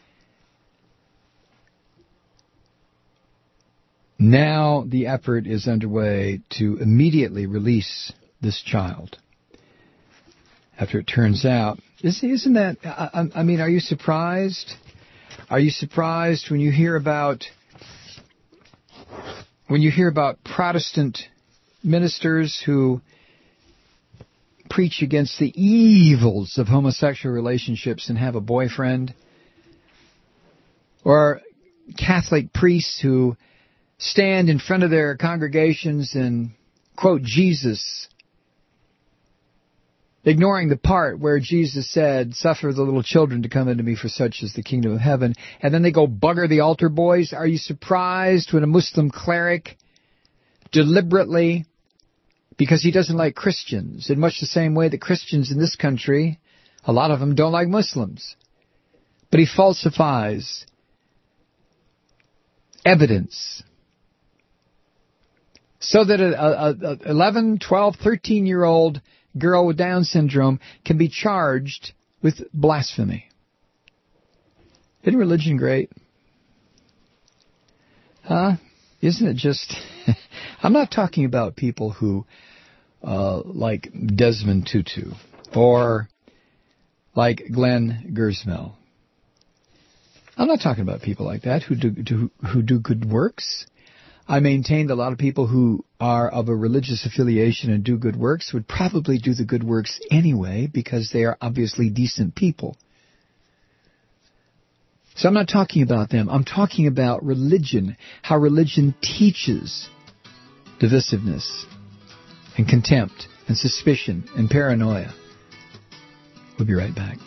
Now the effort is underway to immediately release this child. After it turns out, isn't that, I, I mean, are you surprised? Are you surprised when you hear about, when you hear about Protestant ministers who preach against the evils of homosexual relationships and have a boyfriend? Or Catholic priests who stand in front of their congregations and quote Jesus, ignoring the part where Jesus said, "Suffer the little children to come unto me, for such is the kingdom of heaven." And then they go bugger the altar boys. Are you surprised when a Muslim cleric deliberately, because he doesn't like Christians, in much the same way that Christians in this country, a lot of them don't like Muslims, but he falsifies evidence so that a, a, a eleven, twelve, thirteen-year-old girl with Down syndrome can be charged with blasphemy. Isn't religion great? Huh? Isn't it just... I'm not talking about people who, uh, like Desmond Tutu, or like Glenn Gersmel. I'm not talking about people like that who do, do who do good works. I maintain that a lot of people who are of a religious affiliation and do good works would probably do the good works anyway because they are obviously decent people. So I'm not talking about them. I'm talking about religion, how religion teaches divisiveness and contempt and suspicion and paranoia. We'll be right back.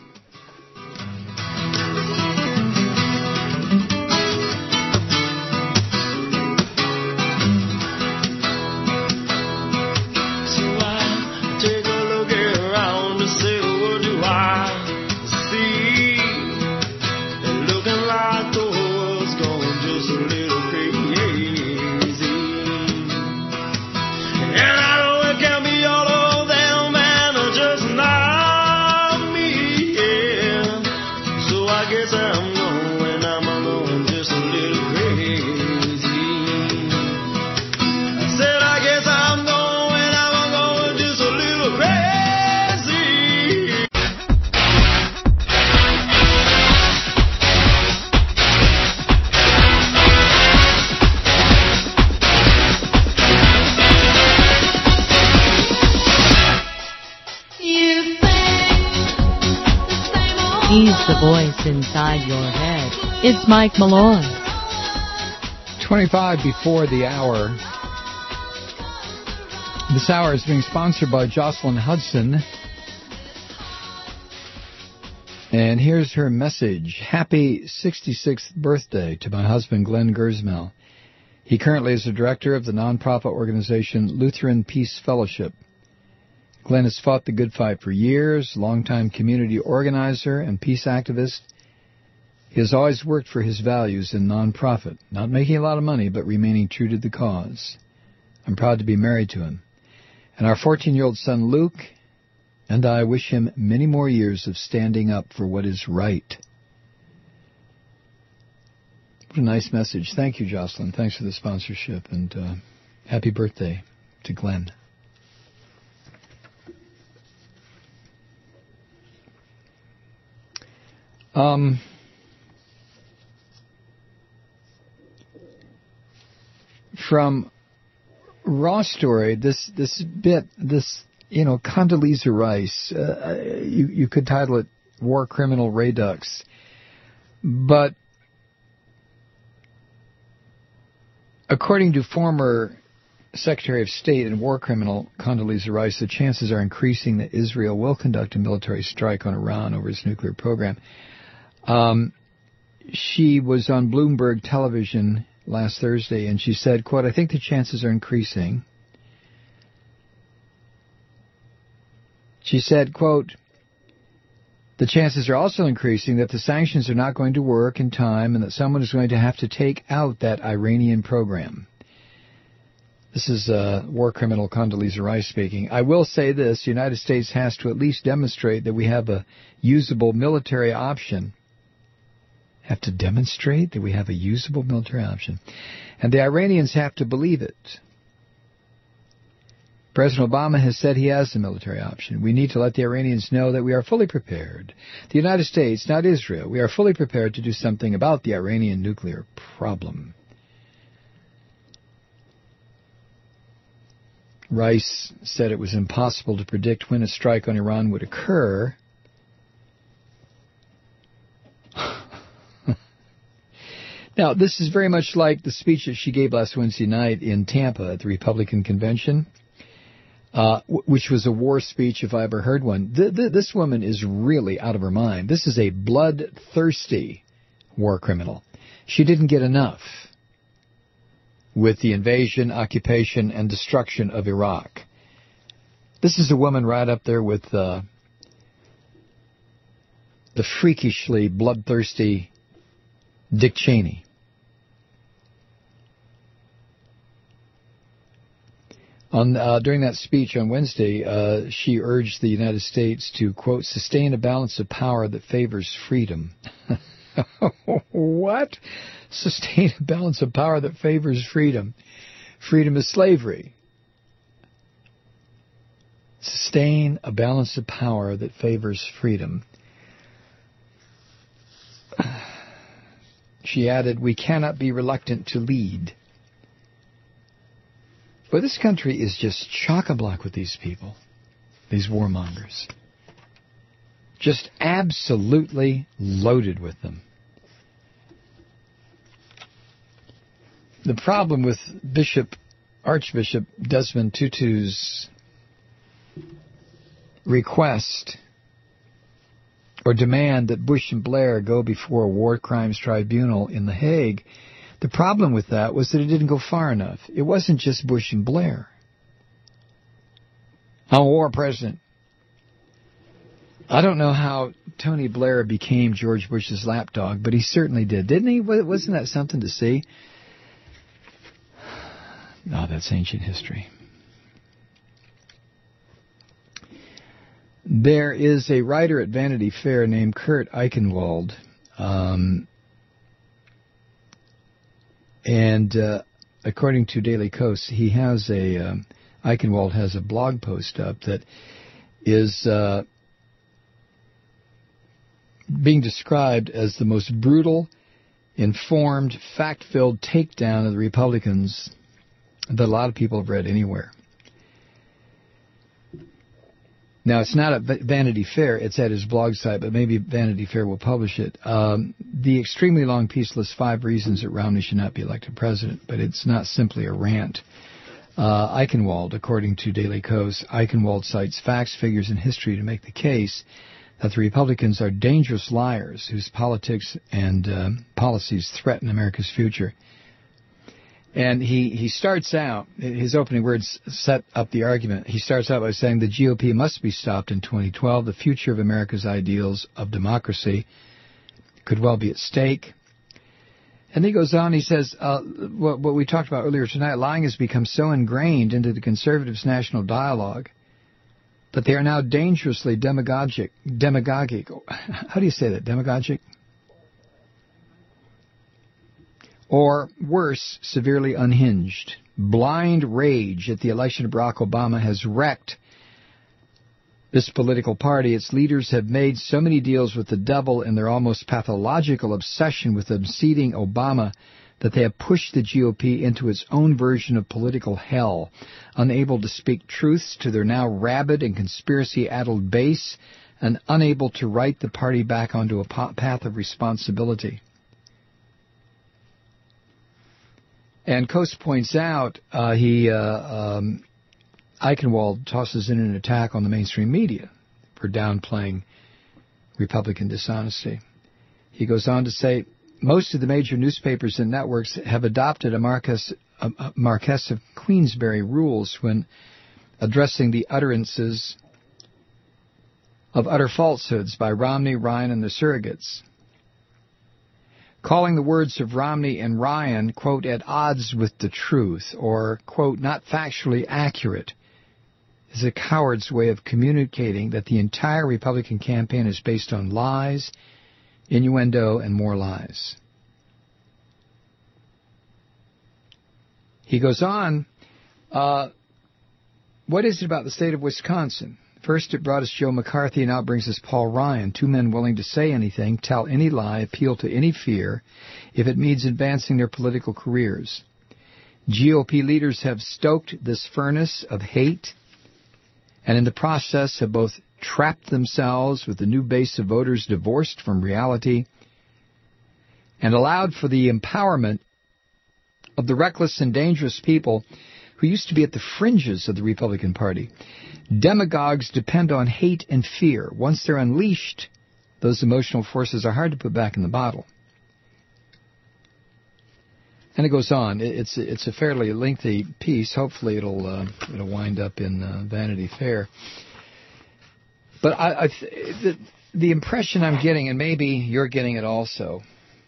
He's the voice inside your head. It's Mike Malloy. twenty-five before the hour. This hour is being sponsored by Jocelyn Hudson. And here's her message. Happy sixty-sixth birthday to my husband, Glenn Gersmel. He currently is the director of the nonprofit organization Lutheran Peace Fellowship. Glenn has fought the good fight for years, longtime community organizer and peace activist. He has always worked for his values in nonprofit, not making a lot of money, but remaining true to the cause. I'm proud to be married to him. And our fourteen-year-old son, Luke, and I wish him many more years of standing up for what is right. What a nice message. Thank you, Jocelyn. Thanks for the sponsorship, and uh, happy birthday to Glenn. Um, from Raw Story, this this bit, this, you know, Condoleezza Rice, uh, you, you could title it War Criminal Redux, but according to former Secretary of State and War Criminal Condoleezza Rice, the chances are increasing that Israel will conduct a military strike on Iran over its nuclear program. Um, she was on Bloomberg television last Thursday, and she said, quote, I think the chances are increasing. She said, quote, the chances are also increasing that the sanctions are not going to work in time and that someone is going to have to take out that Iranian program. This is uh, war criminal Condoleezza Rice speaking. I will say this, the United States has to at least demonstrate that we have a usable military option. Have to demonstrate that we have a usable military option. And the Iranians have to believe it. President Obama has said he has a military option. We need to let the Iranians know that we are fully prepared. The United States, not Israel, we are fully prepared to do something about the Iranian nuclear problem. Rice said it was impossible to predict when a strike on Iran would occur. Now, this is very much like the speech that she gave last Wednesday night in Tampa at the Republican convention, uh, w- which was a war speech if I ever heard one. Th- th- this woman is really out of her mind. This is a bloodthirsty war criminal. She didn't get enough with the invasion, occupation, and destruction of Iraq. This is a woman right up there with uh, the freakishly bloodthirsty Dick Cheney. On, uh, during that speech on Wednesday, uh, she urged the United States to, quote, sustain a balance of power that favors freedom. What? Sustain a balance of power that favors freedom. Freedom is slavery. Sustain a balance of power that favors freedom. She added, we cannot be reluctant to lead. But this country is just chock-a-block with these people, these warmongers. Just absolutely loaded with them. The problem with Bishop, Archbishop Desmond Tutu's request or demand that Bush and Blair go before a war crimes tribunal in The Hague, the problem with that was that it didn't go far enough. It wasn't just Bush and Blair. I'm a war president. I don't know how Tony Blair became George Bush's lapdog, but he certainly did, didn't he? Wasn't that something to see? No, that's ancient history. There is a writer at Vanity Fair named Kurt Eichenwald, um, and uh, according to Daily Kos, he has a um, Eichenwald has a blog post up that is uh, being described as the most brutal, informed, fact-filled takedown of the Republicans that a lot of people have read anywhere. Now, it's not at Vanity Fair. It's at his blog site, but maybe Vanity Fair will publish it. Um, the extremely long piece lists five reasons that Romney should not be elected president, but it's not simply a rant. Uh, Eichenwald, according to Daily Kos, Eichenwald cites facts, figures, and history to make the case that the Republicans are dangerous liars whose politics and uh, policies threaten America's future. And he, he starts out, his opening words set up the argument. He starts out by saying the G O P must be stopped in twenty twelve. The future of America's ideals of democracy could well be at stake. And he goes on, he says, uh, what, what we talked about earlier tonight, lying has become so ingrained into the conservatives' national dialogue that they are now dangerously demagogic. Demagogic. How do you say that? Demagogic? Or worse, severely unhinged. Blind rage at the election of Barack Obama has wrecked this political party. Its leaders have made so many deals with the devil in their almost pathological obsession with unseating Obama that they have pushed the G O P into its own version of political hell, unable to speak truths to their now rabid and conspiracy-addled base, and unable to right the party back onto a path of responsibility. And Coase points out, uh, he, uh, um, Eichenwald tosses in an attack on the mainstream media for downplaying Republican dishonesty. He goes on to say, most of the major newspapers and networks have adopted a Marquess, a Marquess of Queensberry rules when addressing the utterances of utter falsehoods by Romney, Ryan, and the surrogates. Calling the words of Romney and Ryan, quote, at odds with the truth, or, quote, not factually accurate, is a coward's way of communicating that the entire Republican campaign is based on lies, innuendo, and more lies. He goes on, uh, what is it about the state of Wisconsin? First it brought us Joe McCarthy, now it brings us Paul Ryan, two men willing to say anything, tell any lie, appeal to any fear, if it means advancing their political careers. G O P leaders have stoked this furnace of hate, and in the process have both trapped themselves with a new base of voters divorced from reality, and allowed for the empowerment of the reckless and dangerous people who used to be at the fringes of the Republican Party. Demagogues depend on hate and fear. Once they're unleashed, those emotional forces are hard to put back in the bottle. And it goes on. It's it's a fairly lengthy piece. Hopefully, it'll uh, it'll wind up in uh, Vanity Fair. But I, I the, the impression I'm getting, and maybe you're getting it also.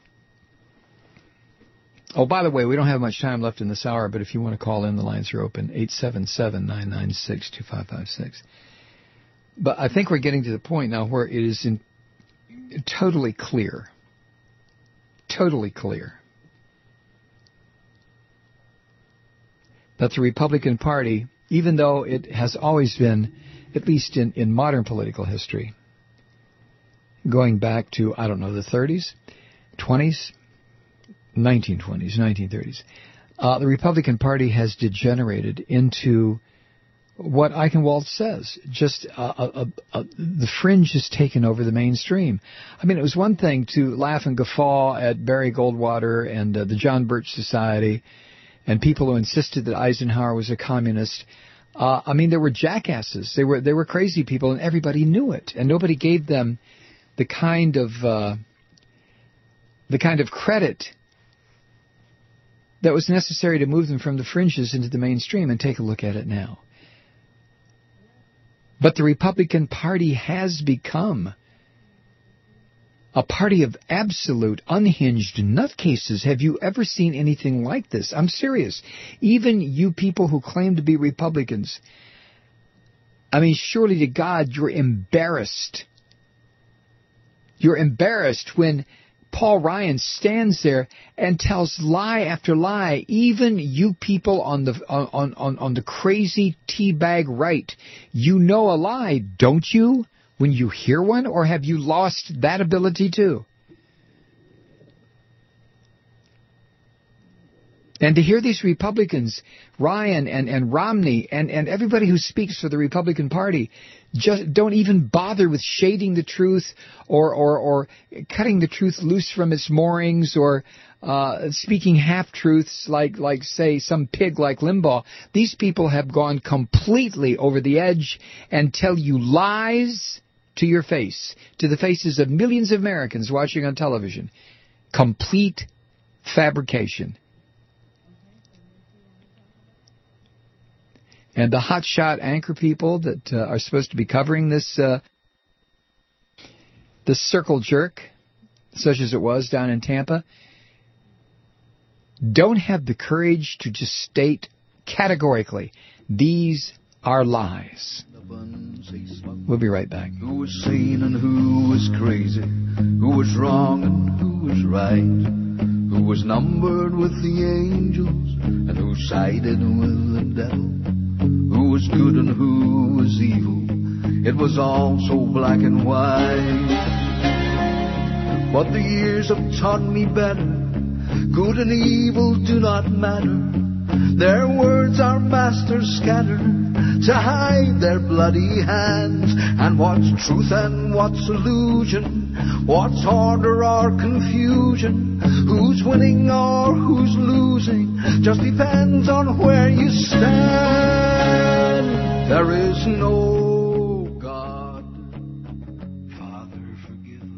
Oh, by the way, we don't have much time left in this hour, but if you want to call in, the lines are open, eight seven seven, nine nine six, two five five six. But I think we're getting to the point now where it is in, totally clear, totally clear, that the Republican Party, even though it has always been, at least in, in modern political history, going back to, I don't know, the thirties, twenties, nineteen twenties, nineteen thirties, uh, the Republican Party has degenerated into what Eichenwald says, just uh, uh, uh, the fringe has taken over the mainstream. I mean, it was one thing to laugh and guffaw at Barry Goldwater and uh, the John Birch Society and people who insisted that Eisenhower was a communist. Uh, I mean, there were jackasses. They were they were crazy people, and everybody knew it, and nobody gave them the kind of uh, the kind of credit that was necessary to move them from the fringes into the mainstream. And take a look at it now. But the Republican Party has become a party of absolute unhinged nutcases. Have you ever seen anything like this? I'm serious. Even you people who claim to be Republicans, I mean, surely to God, you're embarrassed. You're embarrassed when Paul Ryan stands there and tells lie after lie. Even you people on the on on on the crazy teabag right, you know a lie, don't you? When you hear one, or have you lost that ability too? And to hear these Republicans, Ryan and, and Romney and, and everybody who speaks for the Republican Party, just don't even bother with shading the truth or, or, or cutting the truth loose from its moorings or uh, speaking half-truths like, like, say, some pig like Limbaugh. These people have gone completely over the edge and tell you lies to your face, to the faces of millions of Americans watching on television. Complete fabrication. And the hotshot anchor people that uh, are supposed to be covering this uh, this circle jerk, such as it was down in Tampa, don't have the courage to just state categorically, these are lies. We'll be right back. Who was sane and who was crazy? Who was wrong and who was right? Who was numbered with the angels and who sided with the devil? Who was good and who was evil? It was all so black and white. But the years have taught me better. Good and evil do not matter. Their words are masters scattered to hide their bloody hands. And what's truth and what's illusion? What's order or confusion? Who's winning or who's losing? Just depends on where you stand. There is no God, Father, forgive us.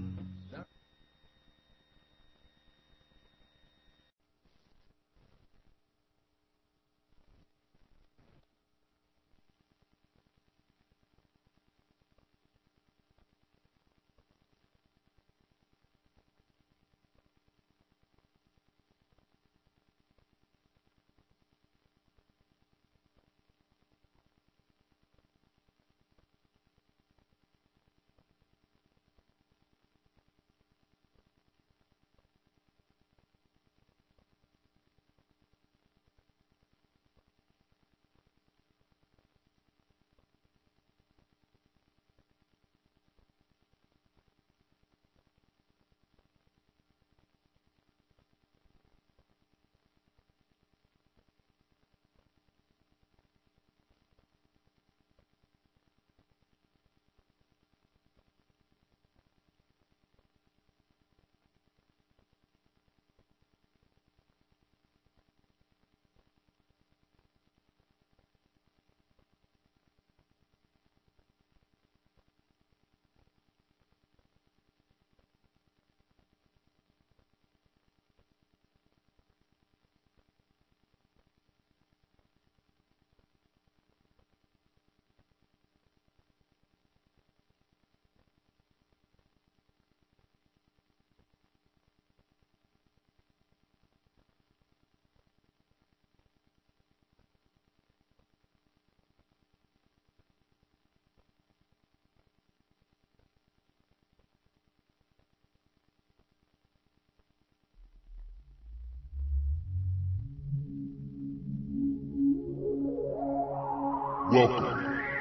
Welcome.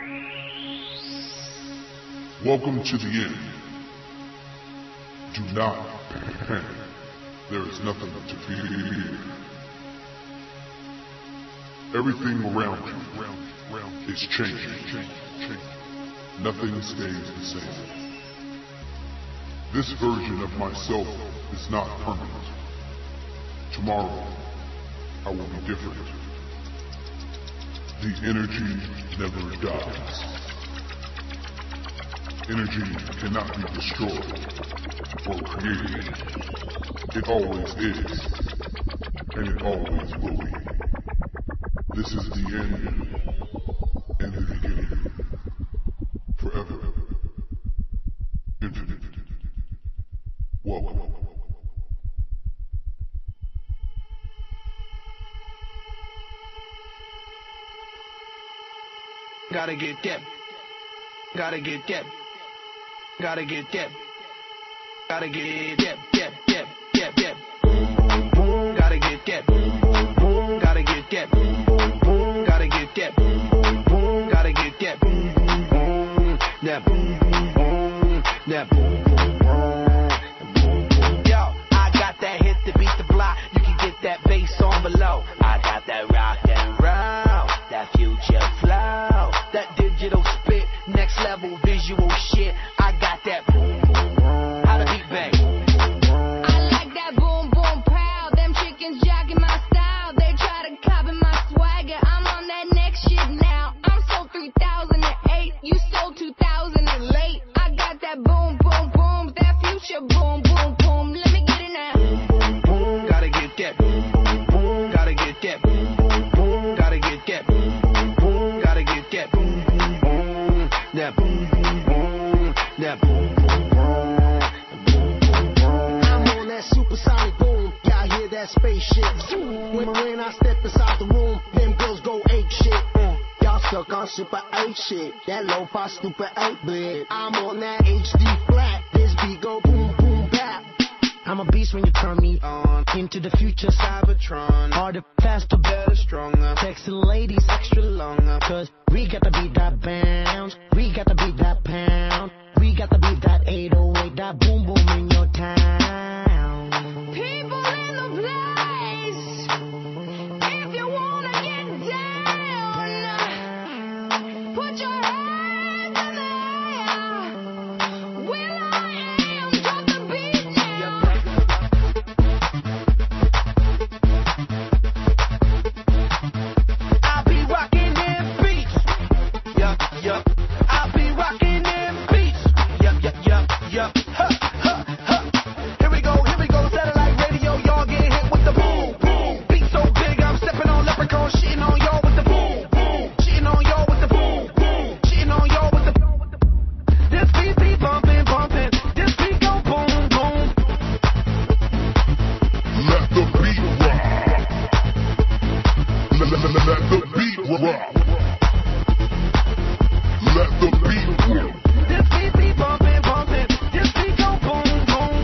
Welcome to the end. Do not panic. There is nothing to fear. Everything around you is changing. Nothing stays the same. This version of myself is not permanent. Tomorrow, I will be different. The energy never dies. Energy cannot be destroyed or created. It always is, and it always will be. This is the end and the beginning. Forever. Infinite. Welcome. Gotta get that. Gotta get that. Gotta get that. Gotta get that. That. That. That. That. Gotta get that. Gotta get that. Gotta get that. Gotta get that. That. That. Yo, I got that hit to beat the block. You can get that bass on below. I got that rock and roll, that future flow, that digital spit, next level visual shit. I got that boom, how the beat bang. I like that boom boom pow. Them chickens jacking my style. They try to copy my swagger. I'm on that next shit now. I'm sold three thousand eight. You sold two thousand late. I got that boom, boom, boom, that future boom, boom, boom. Let me get it now. Boom, boom, gotta get that. Boom, boom, boom, gotta get that. Boom, boom, boom, gotta get that. Boom, boom, boom, gotta get that. Boom, boom, boom, that boom, boom, boom, that boom, boom, boom, boom, boom, boom. I'm on that supersonic boom. Y'all hear that spaceship? When, when I step inside the room, them girls go ape shit. Uh, y'all stuck on super eight shit. That lo-fi stupid eight bit. I'm on that H D flat. This beat go boom boom bap. I'm a beast when you turn me on. Into the future, Cybertron. Harder, faster, better, stronger. Sexy ladies, extra longer. Cause we got to beat that bounce. We got to beat that pound. We got to beat that eight oh eight. That boom boom in your town. People in the place, if you wanna get down, put your hands in the air. Will I am, drop the beat now. I'll be rocking them beats. Yup, yup. I'll be rocking them beats. Yup, yup, yup, yup. Huh, huh, huh. Here we go, here we go. Satellite radio, y'all get hit with the boom, boom. Beat so big, I'm stepping on leprechaun, shitting on y'all with the boom, boom. Shitting on y'all with the boom, boom. Shitting on y'all with the boom. This beat be bumping, bumping. This beat go boom, boom. Let the beat rock. Let, let, let, let the beat rock. Let the beat rock. This beat be bumping, bumping. This beat go boom, boom.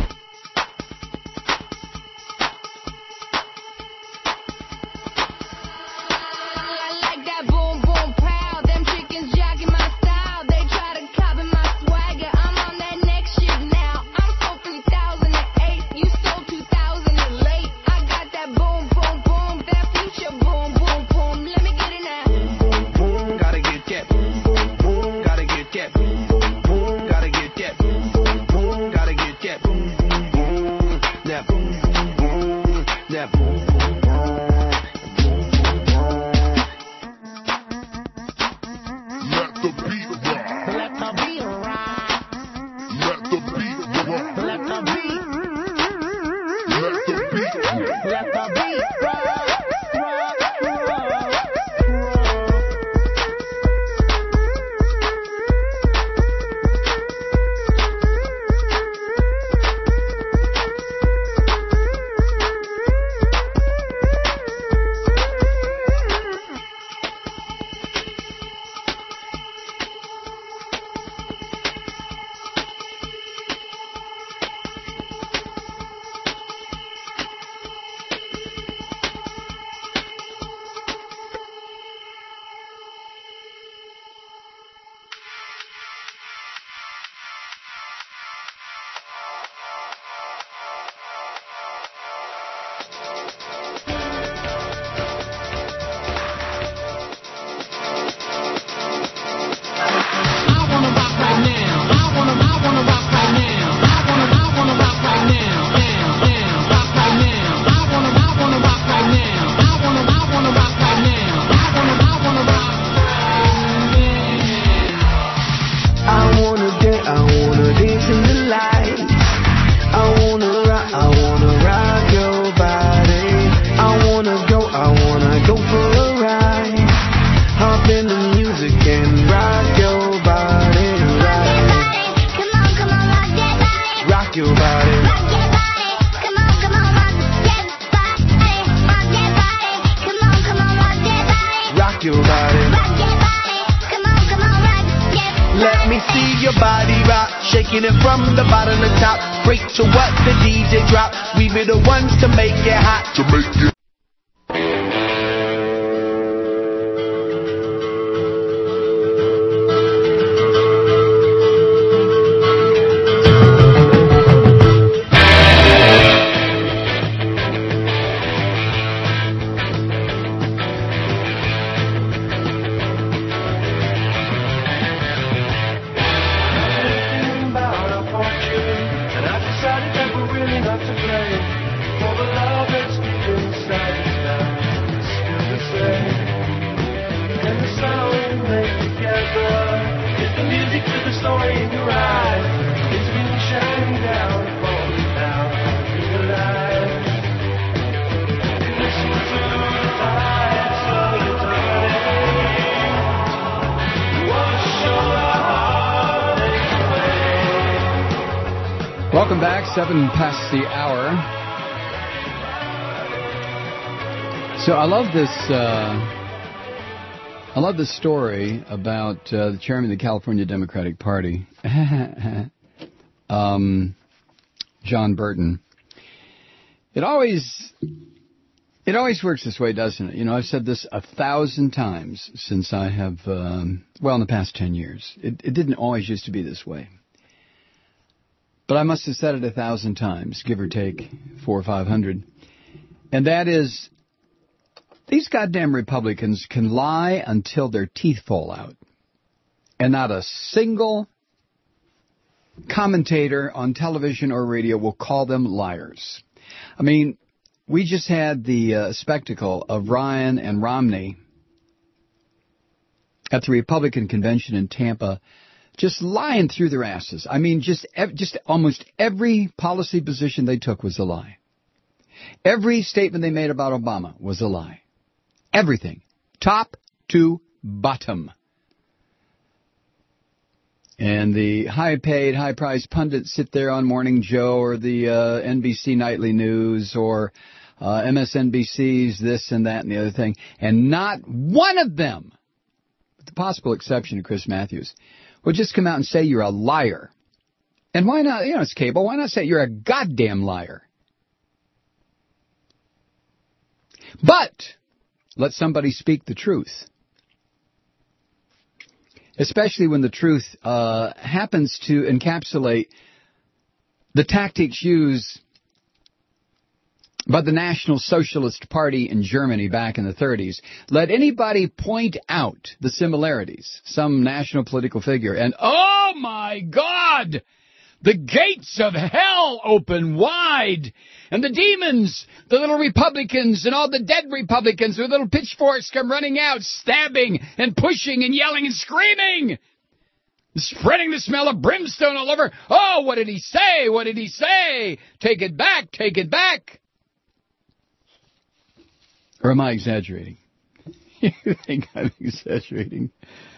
I like that boom, boom, pow. Them chickens jacking my style. They try to copy my swagger. I'm on that next shit now. I'm so three thousand eight. You so two thousand late. I got that boom, boom, boom. That future boom, boom, boom. Let me get it now. Boom, boom, gotta get that. Boom, boom, boom, gotta get that. Boom, boom, boom, gotta get that. Boom, boom, boom, gotta get that. Boom, boom, boom, that boom, boom, boom, that boom, boom, boom, boom, boom, boom. Let the beat rock. Let the beat rock. Let the beat rock. Let the beat. Let the beat rock. Let the beat rock. Rock, rock, rock. Shaking it from the bottom to top, straight to what the D J drop. We be the ones to make it hot. To make it. And I decided that we're really not to blame for the love that's deep inside. Welcome back, seven past the hour. So I love this, uh, I love this story about uh, the chairman of the California Democratic Party, um, John Burton. It always, it always works this way, doesn't it? You know, I've said this a thousand times since I have, um, well, in the past ten years. It, it didn't always used to be this way. But I must have said it a thousand times, give or take four or five hundred. And that is, these goddamn Republicans can lie until their teeth fall out. And not a single commentator on television or radio will call them liars. I mean, we just had the uh, spectacle of Ryan and Romney at the Republican convention in Tampa, just lying through their asses. I mean, just just almost every policy position they took was a lie. Every statement they made about Obama was a lie. Everything. Top to bottom. And the high-paid, high-priced pundits sit there on Morning Joe or the uh, N B C Nightly News or uh, M S N B C's this and that and the other thing, and not one of them, with the possible exception of Chris Matthews, will just come out and say you're a liar. And why not? You know, it's cable. Why not say you're a goddamn liar? But let somebody speak the truth. Especially when the truth uh, happens to encapsulate the tactics used by the National Socialist Party in Germany back in the thirties. Let anybody point out the similarities, some national political figure, and oh my God! The gates of hell open wide, and the demons, the little Republicans and all the dead Republicans with little pitchforks come running out, stabbing and pushing and yelling and screaming, spreading the smell of brimstone all over. Oh, what did he say? What did he say? Take it back, take it back. Or am I exaggerating? You think I'm exaggerating?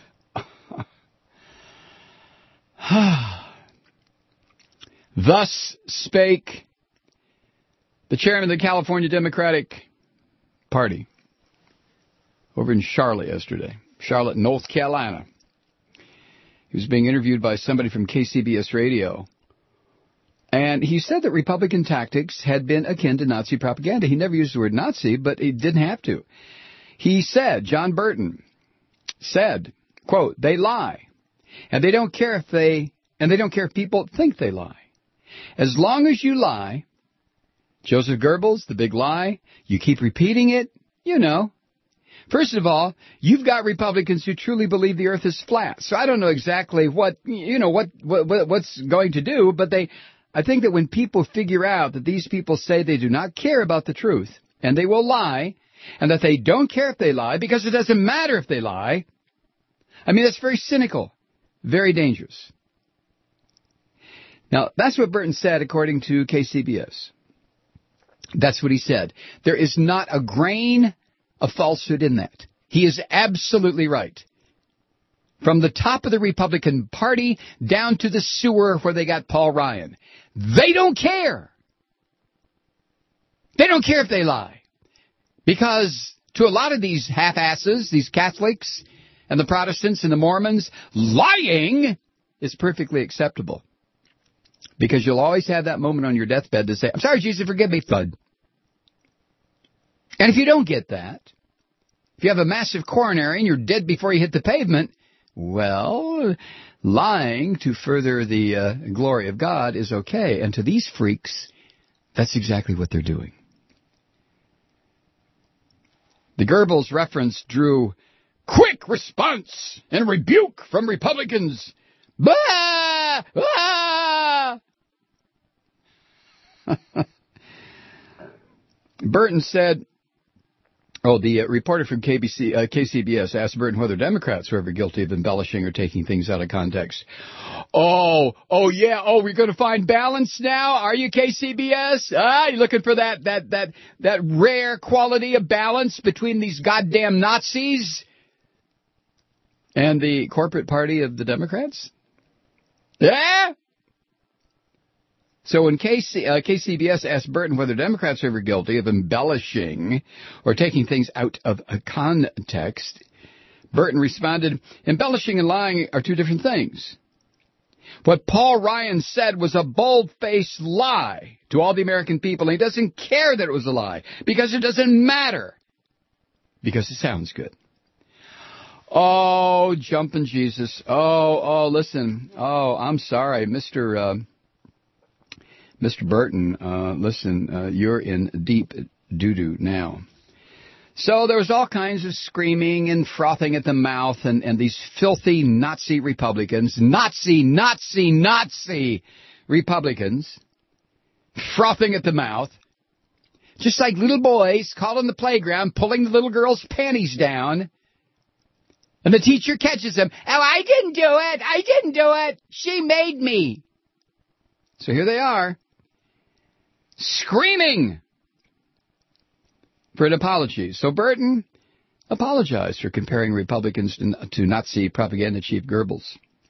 Thus spake the chairman of the California Democratic Party over in Charlotte yesterday, Charlotte, North Carolina. He was being interviewed by somebody from K C B S Radio. And he said that Republican tactics had been akin to Nazi propaganda. He never used the word Nazi, but he didn't have to. He said, John Burton said, quote, they lie. And they don't care if they, and they don't care if people think they lie. As long as you lie, Joseph Goebbels, the big lie, you keep repeating it, you know. First of all, you've got Republicans who truly believe the earth is flat. So I don't know exactly what, you know, what, what what's going to do, but they, I think that when people figure out that these people say they do not care about the truth, and they will lie, and that they don't care if they lie, because it doesn't matter if they lie, I mean, that's very cynical, very dangerous. Now, that's what Burton said, according to K C B S. That's what he said. There is not a grain of falsehood in that. He is absolutely right. From the top of the Republican Party down to the sewer where they got Paul Ryan. They don't care. They don't care if they lie. Because to a lot of these half-asses, these Catholics and the Protestants and the Mormons, lying is perfectly acceptable. Because you'll always have that moment on your deathbed to say, I'm sorry, Jesus, forgive me, thud. And if you don't get that, if you have a massive coronary and you're dead before you hit the pavement, well, lying to further the uh, glory of God is okay. And to these freaks, that's exactly what they're doing. The Goebbels reference drew quick response and rebuke from Republicans. Bah! Ah! Burton said, oh, the uh, reporter from K B C, uh, K C B S asked Burton whether Democrats were ever guilty of embellishing or taking things out of context. Oh, oh yeah, oh, we're going to find balance now? Are you, K C B S? Ah, you looking for that, that, that, that rare quality of balance between these goddamn Nazis and the corporate party of the Democrats? Yeah? So when K C, uh, K C B S asked Burton whether Democrats are ever guilty of embellishing or taking things out of a context, Burton responded, embellishing and lying are two different things. What Paul Ryan said was a bold-faced lie to all the American people, and he doesn't care that it was a lie, because it doesn't matter, because it sounds good. Oh, jumping Jesus. Oh, oh, listen. Oh, I'm sorry, Mister Uh, Mister Burton, uh, listen, uh, you're in deep doo-doo now. So there was all kinds of screaming and frothing at the mouth, and, and these filthy Nazi Republicans, Nazi, Nazi, Nazi Republicans, frothing at the mouth, just like little boys caught on the playground, pulling the little girl's panties down, and the teacher catches them. Oh, I didn't do it. I didn't do it. She made me. So here they are, screaming for an apology. So Burton apologized for comparing Republicans to, to Nazi propaganda chief Goebbels.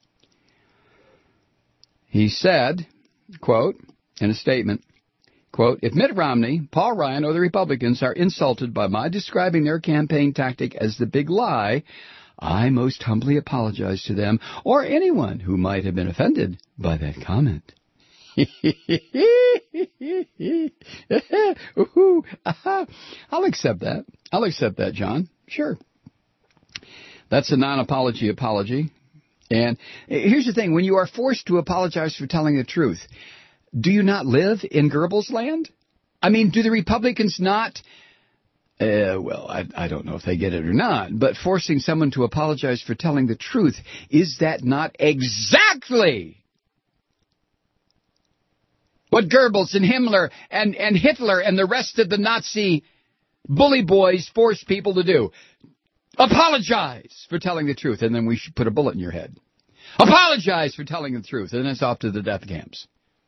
He said, quote, in a statement, quote, if Mitt Romney, Paul Ryan, or the Republicans are insulted by my describing their campaign tactic as the big lie, I most humbly apologize to them or anyone who might have been offended by that comment. I'll accept that. I'll accept that, John. Sure. That's a non-apology apology. And here's the thing. When you are forced to apologize for telling the truth, do you not live in Goebbels land? I mean, do the Republicans not... Uh, well, I, I don't know if they get it or not, but forcing someone to apologize for telling the truth, is that not exactly what Goebbels and Himmler and, and Hitler and the rest of the Nazi bully boys forced people to do? Apologize for telling the truth, and then we should put a bullet in your head. Apologize for telling the truth, and then it's off to the death camps.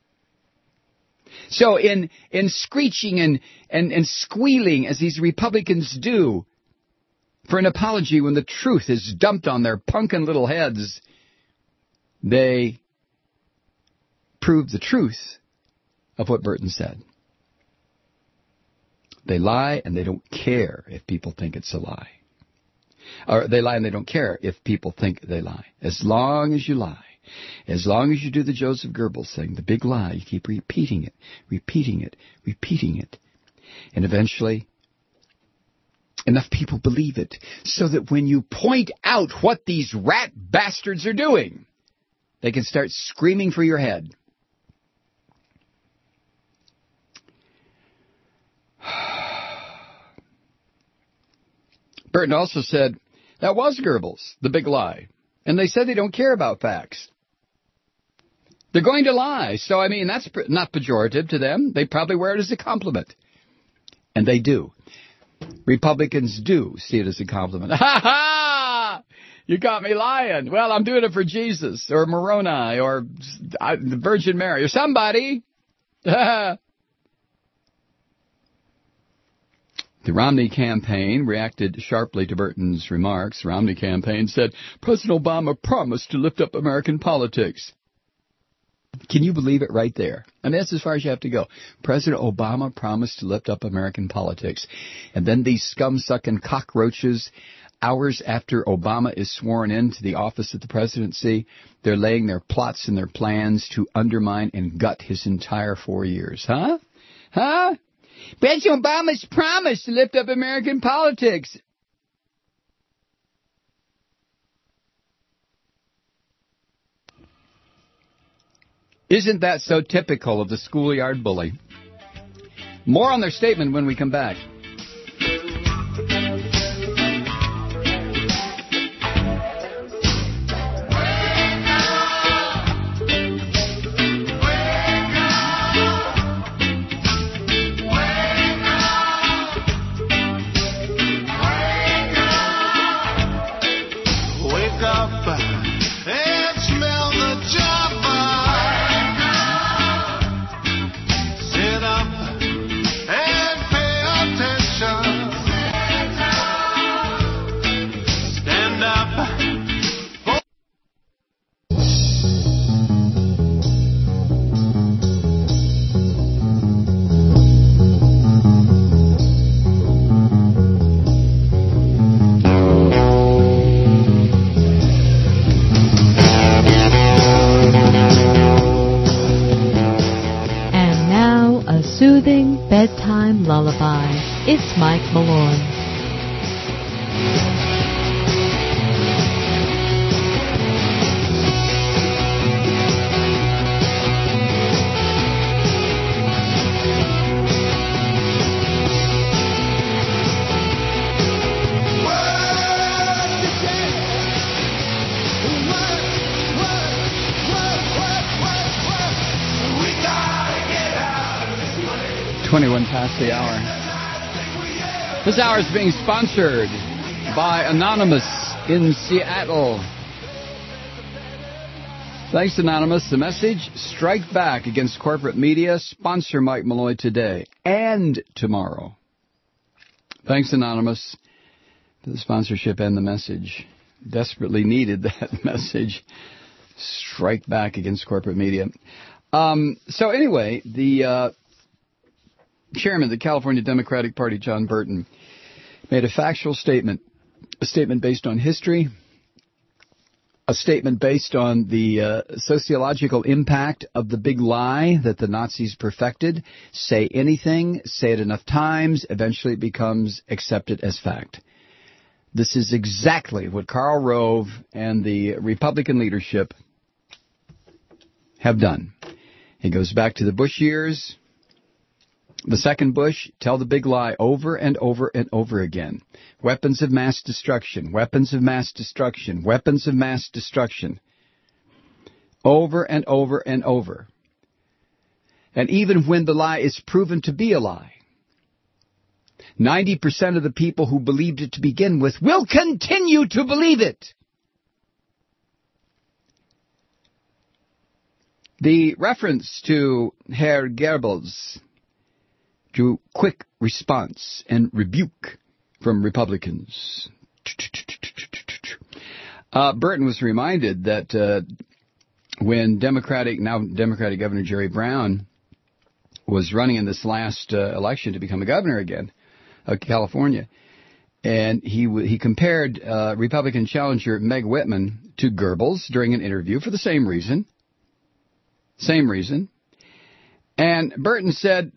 So in in screeching and, and, and squealing, as these Republicans do, for an apology when the truth is dumped on their punkin' little heads, they prove the truth of what Burton said. They lie and they don't care if people think it's a lie. Or they lie and they don't care if people think they lie. As long as you lie, as long as you do the Joseph Goebbels thing, the big lie, you keep repeating it, repeating it, repeating it. And eventually, enough people believe it so that when you point out what these rat bastards are doing, they can start screaming for your head. Burton also said, that was Goebbels, the big lie. And they said they don't care about facts. They're going to lie. So, I mean, that's not pejorative to them. They probably wear it as a compliment. And they do. Republicans do see it as a compliment. Ha ha! You got me lying. Well, I'm doing it for Jesus or Moroni or the Virgin Mary or somebody. The Romney campaign reacted sharply to Burton's remarks. The Romney campaign said, President Obama promised to lift up American politics. Can you believe it right there? I mean, that's as far as you have to go. President Obama promised to lift up American politics. And then these scum-sucking cockroaches, hours after Obama is sworn into the office of the presidency, they're laying their plots and their plans to undermine and gut his entire four years. Huh? Huh? President Obama's promised to lift up American politics. Isn't that so typical of the schoolyard bully? More on their statement when we come back. Sit up and pay attention. soothing bedtime lullaby. It's Mike Malone. twenty-one past the hour. This hour is being sponsored by Anonymous in Seattle. Thanks, Anonymous. The message, strike back against corporate media. Sponsor Mike Malloy today and tomorrow. Thanks, Anonymous, for the sponsorship and the message. Desperately needed that message. Strike back against corporate media. Um, so anyway, the... Uh, Chairman of the California Democratic Party, John Burton, made a factual statement, a statement based on history, a statement based on the uh, sociological impact of the big lie that the Nazis perfected. Say anything, say it enough times, eventually it becomes accepted as fact. This is exactly what Karl Rove and the Republican leadership have done. It goes back to the Bush years. The second Bush, tell the big lie over and over and over again. Weapons of mass destruction, weapons of mass destruction, weapons of mass destruction. Over and over and over. And even when the lie is proven to be a lie, ninety percent of the people who believed it to begin with will continue to believe it. The reference to Herr Goebbels drew quick response and rebuke from Republicans. Uh, Burton was reminded that uh, when Democratic, now Democratic Governor Jerry Brown was running in this last uh, election to become a governor again of California, and he w- he compared uh, Republican challenger Meg Whitman to Goebbels during an interview for the same reason. Same reason. And Burton said,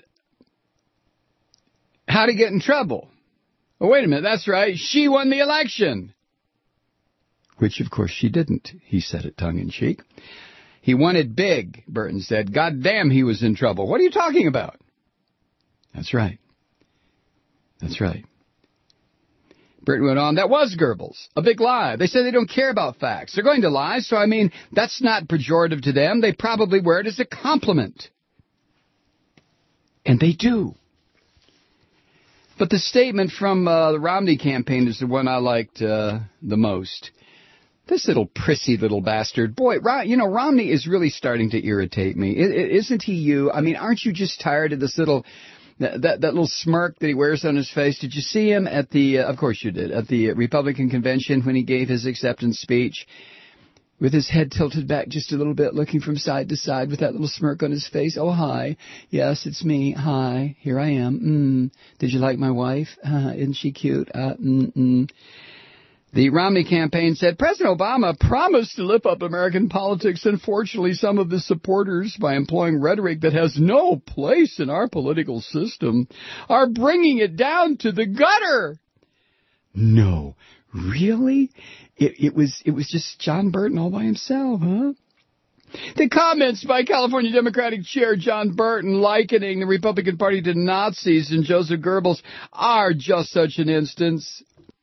how to get in trouble. Oh, wait a minute, that's right, she won the election. Which, of course, she didn't, he said it tongue-in-cheek. He won it big, Burton said. God damn, he was in trouble. What are you talking about? That's right. That's right. Burton went on, that was Goebbels, a big lie. They say they don't care about facts. They're going to lie, so, I mean, that's not pejorative to them. They probably wear it as a compliment. And they do. But the statement from uh, the Romney campaign is the one I liked uh, the most. This little prissy little bastard. Boy, Ro- you know, Romney is really starting to irritate me. I- isn't he you? I mean, aren't you just tired of this little, that, that, that little smirk that he wears on his face? Did you see him at the, uh, of course you did, at the Republican convention when he gave his acceptance speech? With his head tilted back just a little bit, looking from side to side with that little smirk on his face. Oh, hi. Yes, it's me. Hi. Here I am. Mm. Did you like my wife? Uh, isn't she cute? Uh, mm-mm. The Romney campaign said President Obama promised to lift up American politics. Unfortunately, some of his supporters, by employing rhetoric that has no place in our political system, are bringing it down to the gutter. No. Really? It, it was it was just John Burton all by himself, huh? The comments by California Democratic Chair John Burton likening the Republican Party to Nazis and Joseph Goebbels are just such an instance.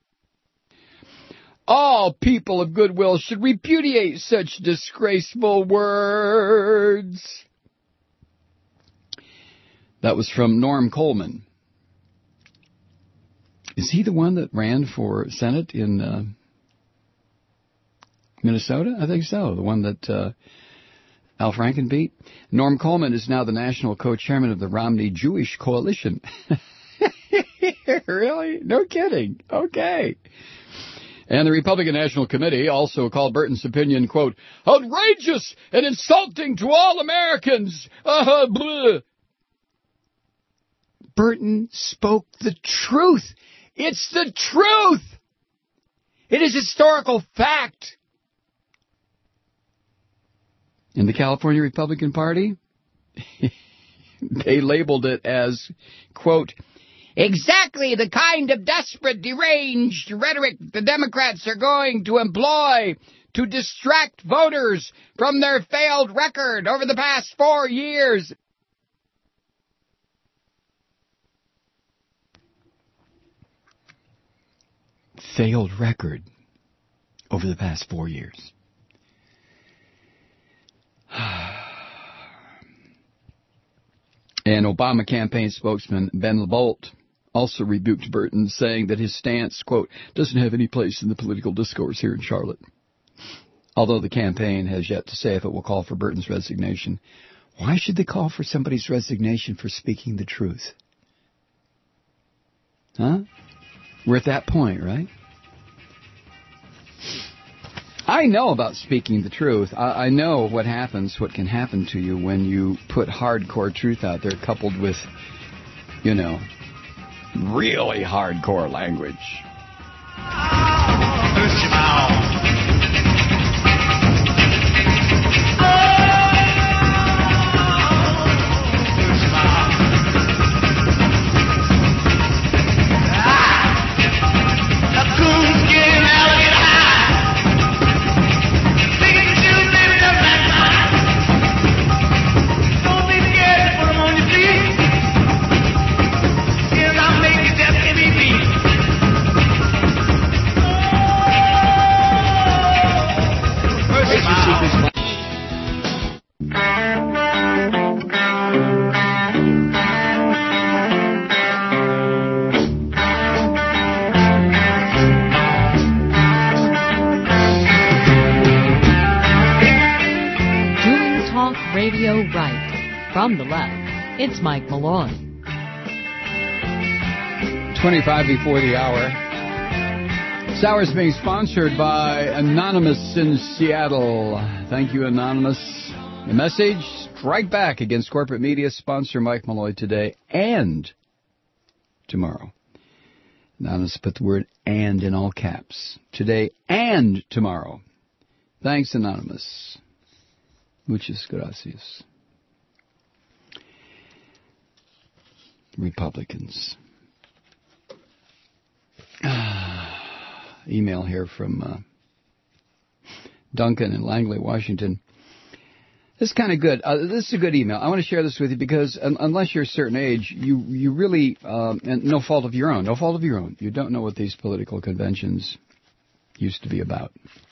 All people of goodwill should repudiate such disgraceful words. That was from Norm Coleman. Is he the one that ran for Senate in uh, Minnesota? I think so. The one that uh, Al Franken beat. Norm Coleman is now the national co-chairman of the Romney Jewish Coalition. Really? No kidding. Okay. And the Republican National Committee also called Burton's opinion, quote, outrageous and insulting to all Americans. Uh, blah. Burton spoke the truth. It's the truth. It is historical fact. In the California Republican Party, They labeled it as, quote, exactly the kind of desperate, deranged rhetoric the Democrats are going to employ to distract voters from their failed record over the past four years. Failed record over the past four years. And Obama campaign spokesman Ben LaBolt also rebuked Burton, saying that his stance, quote, doesn't have any place in the political discourse here in Charlotte. Although the campaign has yet to say if it will call for Burton's resignation. Why should they call for somebody's resignation for speaking the truth? Huh? We're at that point, right? I know about speaking the truth. I, I know what happens, what can happen to you when you put hardcore truth out there coupled with, you know, really hardcore language. Radio right. From the left, it's Mike Malloy. twenty-five before the hour. This hour is being sponsored by Anonymous in Seattle. Thank you, Anonymous. The message, strike back against corporate media. Sponsor Mike Malloy today and tomorrow. Anonymous put the word and in all caps. Today and tomorrow. Thanks, Anonymous. Muchas gracias. Republicans. Ah, email here from uh, Duncan in Langley, Washington. This is kind of good. Uh, this is a good email. I want to share this with you because un- unless you're a certain age, you, you really, um, and no fault of your own, no fault of your own, you don't know what these political conventions used to be about.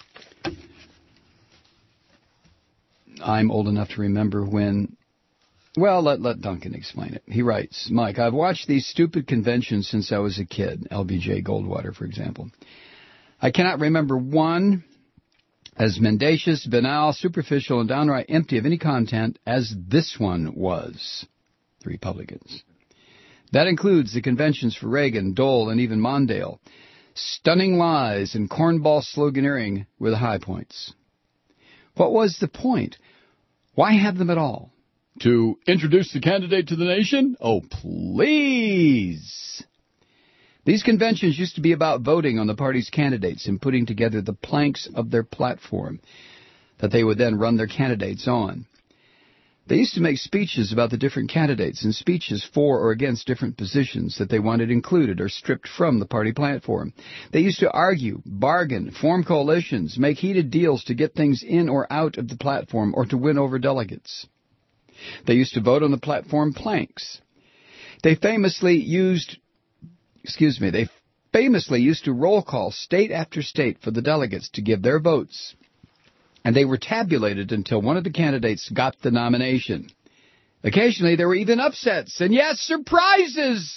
I'm old enough to remember when, well, let, let Duncan explain it. He writes, Mike, I've watched these stupid conventions since I was a kid, L B J Goldwater, for example. I cannot remember one as mendacious, banal, superficial, and downright empty of any content as this one was. The Republicans. That includes the conventions for Reagan, Dole, and even Mondale. Stunning lies and cornball sloganeering were the high points. What was the point? Why have them at all? To introduce the candidate to the nation? Oh, please. These conventions used to be about voting on the party's candidates and putting together the planks of their platform that they would then run their candidates on. They used to make speeches about the different candidates and speeches for or against different positions that they wanted included or stripped from the party platform. They used to argue, bargain, form coalitions, make heated deals to get things in or out of the platform or to win over delegates. They used to vote on the platform planks. They famously used, excuse me, they famously used to roll call state after state for the delegates to give their votes. And they were tabulated until one of the candidates got the nomination. Occasionally, there were even upsets, and yes, surprises!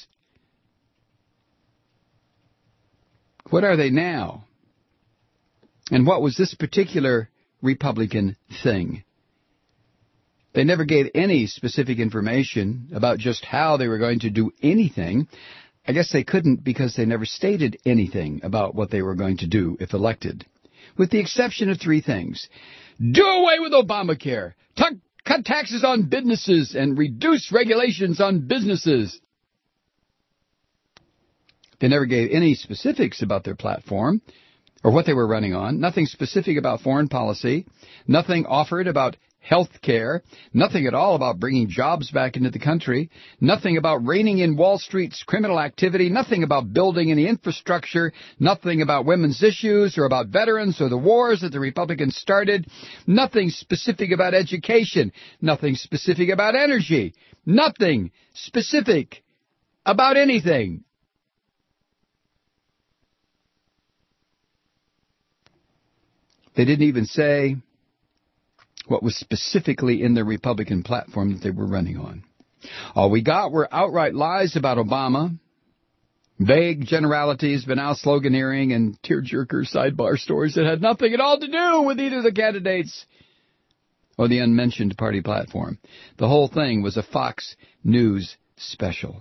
What are they now? And what was this particular Republican thing? They never gave any specific information about just how they were going to do anything. I guess they couldn't because they never stated anything about what they were going to do if elected. With the exception of three things. Do away with Obamacare, t- cut taxes on businesses, and reduce regulations on businesses. They never gave any specifics about their platform or what they were running on, nothing specific about foreign policy, nothing offered about health care, nothing at all about bringing jobs back into the country, nothing about reining in Wall Street's criminal activity, nothing about building any infrastructure, nothing about women's issues or about veterans or the wars that the Republicans started, nothing specific about education, nothing specific about energy, nothing specific about anything. They didn't even say what was specifically in the Republican platform that they were running on. All we got were outright lies about Obama, vague generalities, banal sloganeering, and tearjerker sidebar stories that had nothing at all to do with either the candidates or the unmentioned party platform. The whole thing was a Fox News special.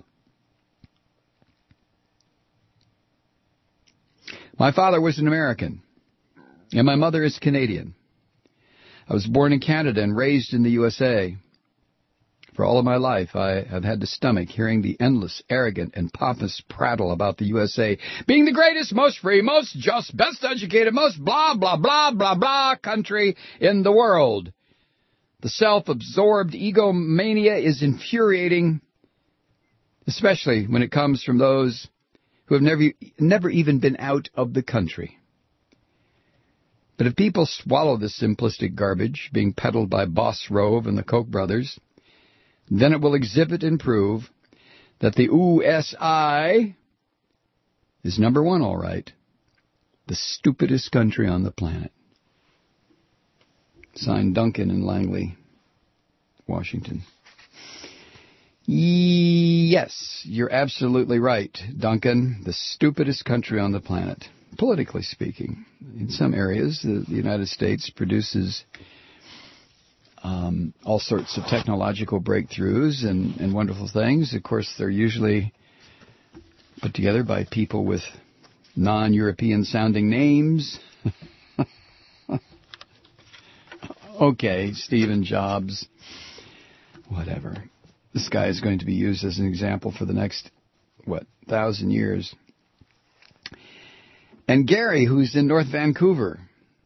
My father was an American, and my mother is Canadian. I was born in Canada and raised in the U S A. For all of my life, I have had to stomach hearing the endless, arrogant, and pompous prattle about the U S A being the greatest, most free, most just, best educated, most blah, blah, blah, blah, blah country in the world. The self-absorbed egomania is infuriating, especially when it comes from those who have never, never even been out of the country. But if people swallow this simplistic garbage being peddled by Boss Rove and the Koch brothers, then it will exhibit and prove that the U S I is number one, all right, the stupidest country on the planet. Signed, Duncan in Langley, Washington. Yes, you're absolutely right, Duncan, the stupidest country on the planet. Politically speaking, in some areas, the, the United States produces um, all sorts of technological breakthroughs and, and wonderful things. Of course, they're usually put together by people with non-European sounding names. Okay, Stephen Jobs, whatever. This guy is going to be used as an example for the next, what, thousand years. And Gary, who's in North Vancouver,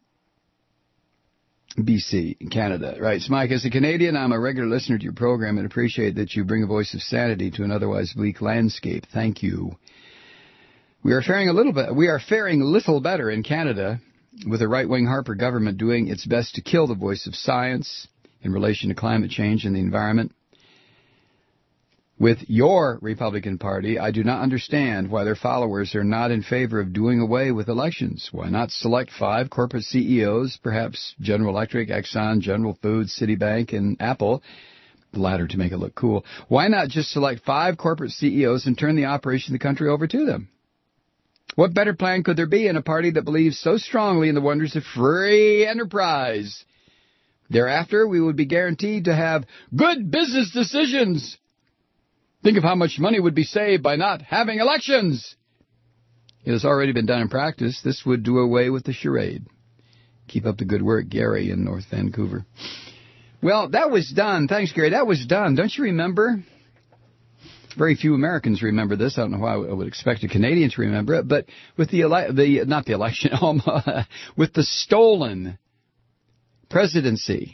B C, Canada, writes, Mike, as a Canadian, I'm a regular listener to your program and appreciate that you bring a voice of sanity to an otherwise bleak landscape. Thank you. We are faring a little bit, we are faring little better in Canada, with the right-wing Harper government doing its best to kill the voice of science in relation to climate change and the environment. With your Republican Party, I do not understand why their followers are not in favor of doing away with elections. Why not select five corporate C E Os, perhaps General Electric, Exxon, General Foods, Citibank, and Apple, the latter to make it look cool. Why not just select five corporate C E Os and turn the operation of the country over to them? What better plan could there be in a party that believes so strongly in the wonders of free enterprise? Thereafter, we would be guaranteed to have good business decisions. Think of how much money would be saved by not having elections. It has already been done in practice. This would do away with the charade. Keep up the good work, Gary in North Vancouver. Well, that was done. Thanks, Gary. That was done. Don't you remember? Very few Americans remember this. I don't know why I would expect a Canadian to remember it. But with the, ele- the not the election, with the stolen presidency,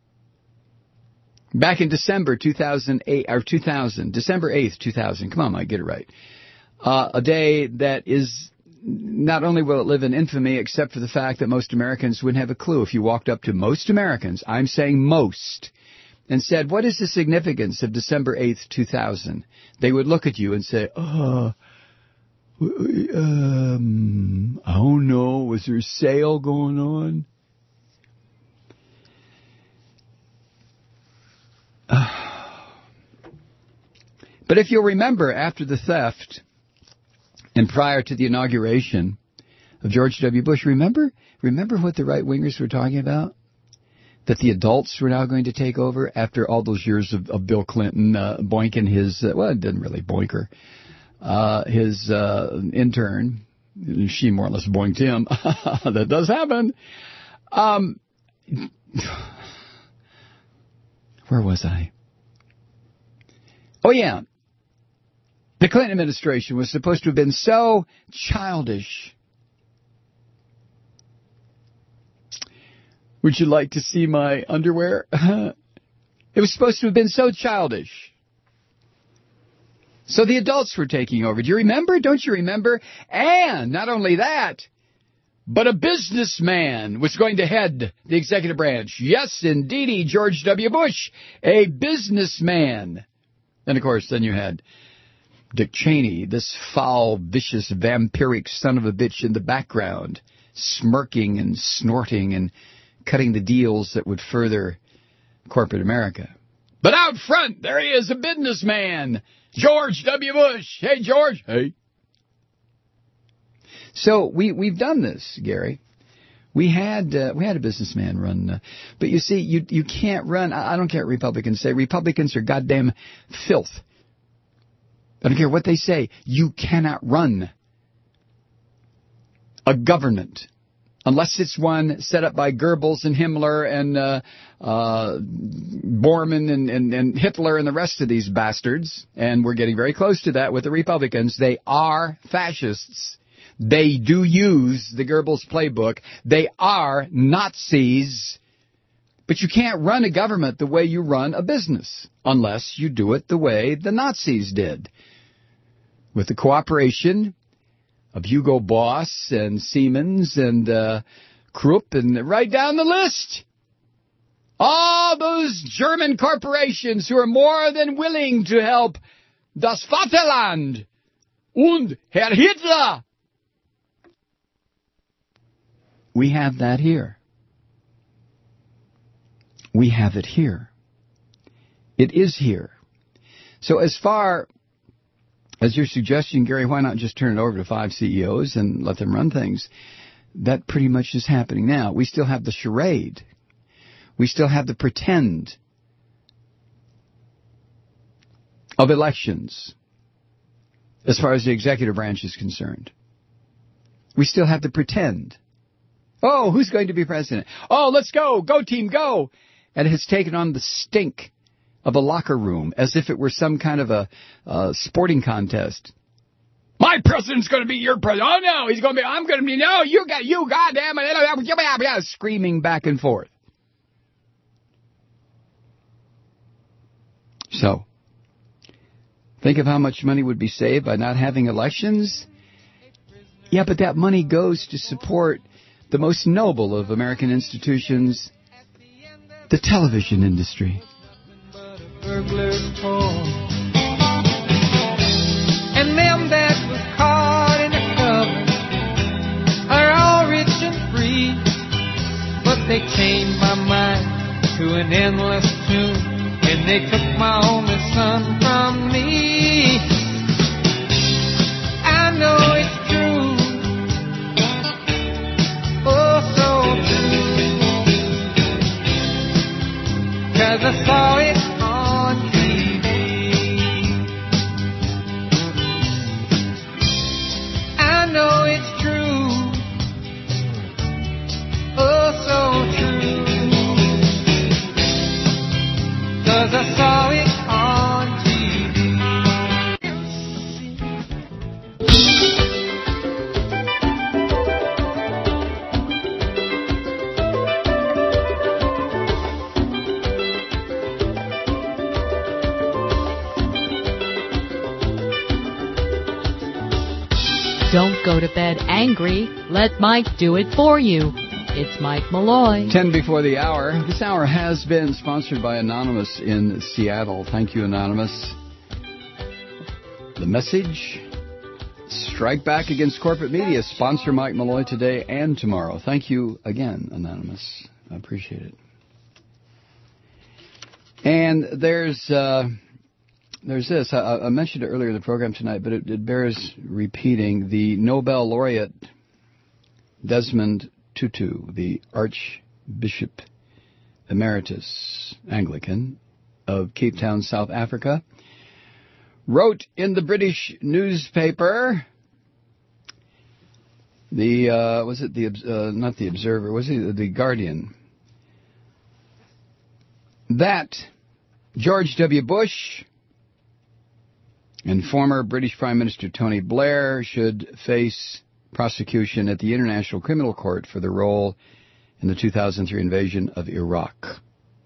back in December two thousand eight, or two thousand, December eighth, two thousand. Come on, Mike, get it right. Uh, a day that is, not only will it live in infamy, except for the fact that most Americans wouldn't have a clue. If you walked up to most Americans, I'm saying most, and said, what is the significance of December eighth, two thousand? They would look at you and say, oh, um, I don't know, was there a sale going on? But if you'll remember, after the theft and prior to the inauguration of George W. Bush, remember remember what the right-wingers were talking about? That the adults were now going to take over after all those years of, of Bill Clinton uh, boinking his, uh, well, it didn't really boink her, uh, his uh, intern. She more or less boinked him. That does happen. Um, where was I? Oh, yeah. The Clinton administration was supposed to have been so childish. Would you like to see my underwear? It was supposed to have been so childish. So the adults were taking over. Do you remember? Don't you remember? And not only that, but a businessman was going to head the executive branch. Yes, indeedy, George W. Bush, a businessman. And, of course, then you had Dick Cheney, this foul, vicious, vampiric son of a bitch in the background, smirking and snorting and cutting the deals that would further corporate America. But out front, there he is, a businessman, George W. Bush. Hey, George. Hey. So we, we've done this, Gary. We had uh, we had a businessman run. Uh, but you see, you you can't run. I, I don't care what Republicans say. Republicans are goddamn filth. I don't care what they say. You cannot run a government unless it's one set up by Goebbels and Himmler and uh, uh, Bormann and, and, and Hitler and the rest of these bastards. And we're getting very close to that with the Republicans. They are fascists. They do use the Goebbels playbook. They are Nazis. But you can't run a government the way you run a business unless you do it the way the Nazis did, with the cooperation of Hugo Boss and Siemens and uh, Krupp and right down the list. All those German corporations who are more than willing to help das Vaterland und Herr Hitler. We have that here. We have it here. It is here. So as far as your suggestion, Gary, why not just turn it over to five C E Os and let them run things? That pretty much is happening now. We still have the charade. We still have the pretend of elections as far as the executive branch is concerned. We still have the pretend. Oh, who's going to be president? Oh, let's go. Go, team, go. And it has taken on the stink of a locker room as if it were some kind of a uh, sporting contest. My president's going to be your president. Oh, no, he's going to be, I'm going to be, no, you got, you, goddamn it. Screaming back and forth. So, think of how much money would be saved by not having elections. Yeah, but that money goes to support the most noble of American institutions, the television industry. And them that was caught in a coven are all rich and free, but they chained my mind to an endless tune, and they took my only son from me. I know it's true, oh so true, 'cause I saw it on T V. I know it's true, oh so true, 'cause I saw it on T V. Don't go to bed angry. Let Mike do it for you. It's Mike Malloy. Ten before the hour. This hour has been sponsored by Anonymous in Seattle. Thank you, Anonymous. The message: strike back against corporate media. Sponsor Mike Malloy today and tomorrow. Thank you again, Anonymous. I appreciate it. And there's uh, there's this. I, I mentioned it earlier in the program tonight, but it, it bears repeating. The Nobel laureate Desmond Tutu, the Archbishop Emeritus Anglican of Cape Town, South Africa, wrote in the British newspaper, the uh, was it the uh, not the Observer, was it the Guardian, that George W. Bush and former British Prime Minister Tony Blair should face prosecution at the International Criminal Court for their role in the two thousand three invasion of Iraq.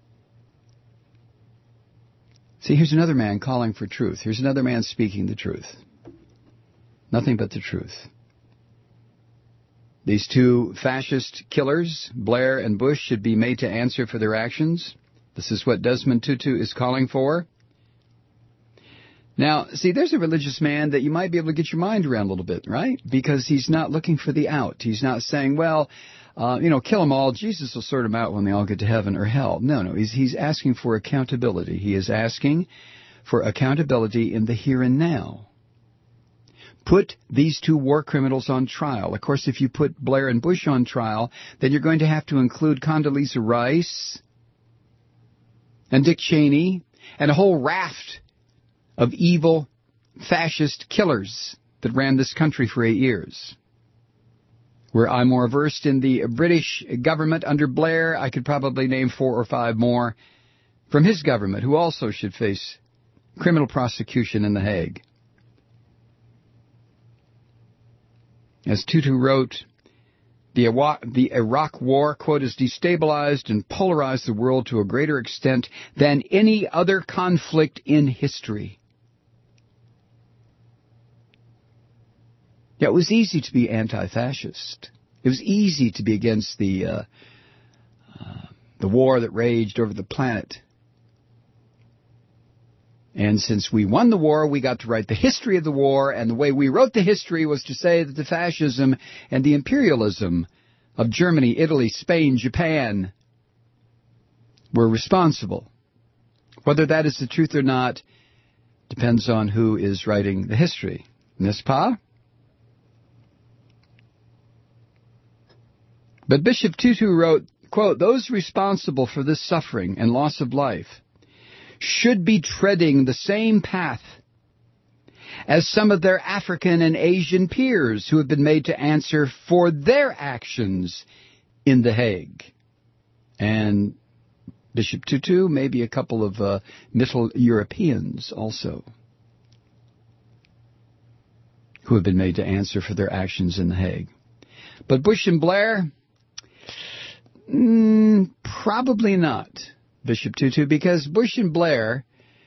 See, here's another man calling for truth. Here's another man speaking the truth. Nothing but the truth. These two fascist killers, Blair and Bush, should be made to answer for their actions. This is what Desmond Tutu is calling for. Now, see, there's a religious man that you might be able to get your mind around a little bit, right? Because he's not looking for the out. He's not saying, well, uh, you know, kill them all. Jesus will sort them out when they all get to heaven or hell. No, no. He's, he's asking for accountability. He is asking for accountability in the here and now. Put these two war criminals on trial. Of course, if you put Blair and Bush on trial, then you're going to have to include Condoleezza Rice and Dick Cheney and a whole raft of evil fascist killers that ran this country for eight years. Were I more versed in the British government under Blair, I could probably name four or five more from his government who also should face criminal prosecution in The Hague. As Tutu wrote, the Iraq, the Iraq War, quote, has destabilized and polarized the world to a greater extent than any other conflict in history. Yeah, it was easy to be anti-fascist. It was easy to be against the uh, uh, the war that raged over the planet. And since we won the war, we got to write the history of the war, and the way we wrote the history was to say that the fascism and the imperialism of Germany, Italy, Spain, Japan were responsible. Whether that is the truth or not depends on who is writing the history. N'est-ce pas? But Bishop Tutu wrote, quote, those responsible for this suffering and loss of life should be treading the same path as some of their African and Asian peers who have been made to answer for their actions in The Hague. And Bishop Tutu, maybe a couple of uh, Middle Europeans also, who have been made to answer for their actions in The Hague. But Bush and Blair, mm, probably not, Bishop Tutu, because Bush and Blair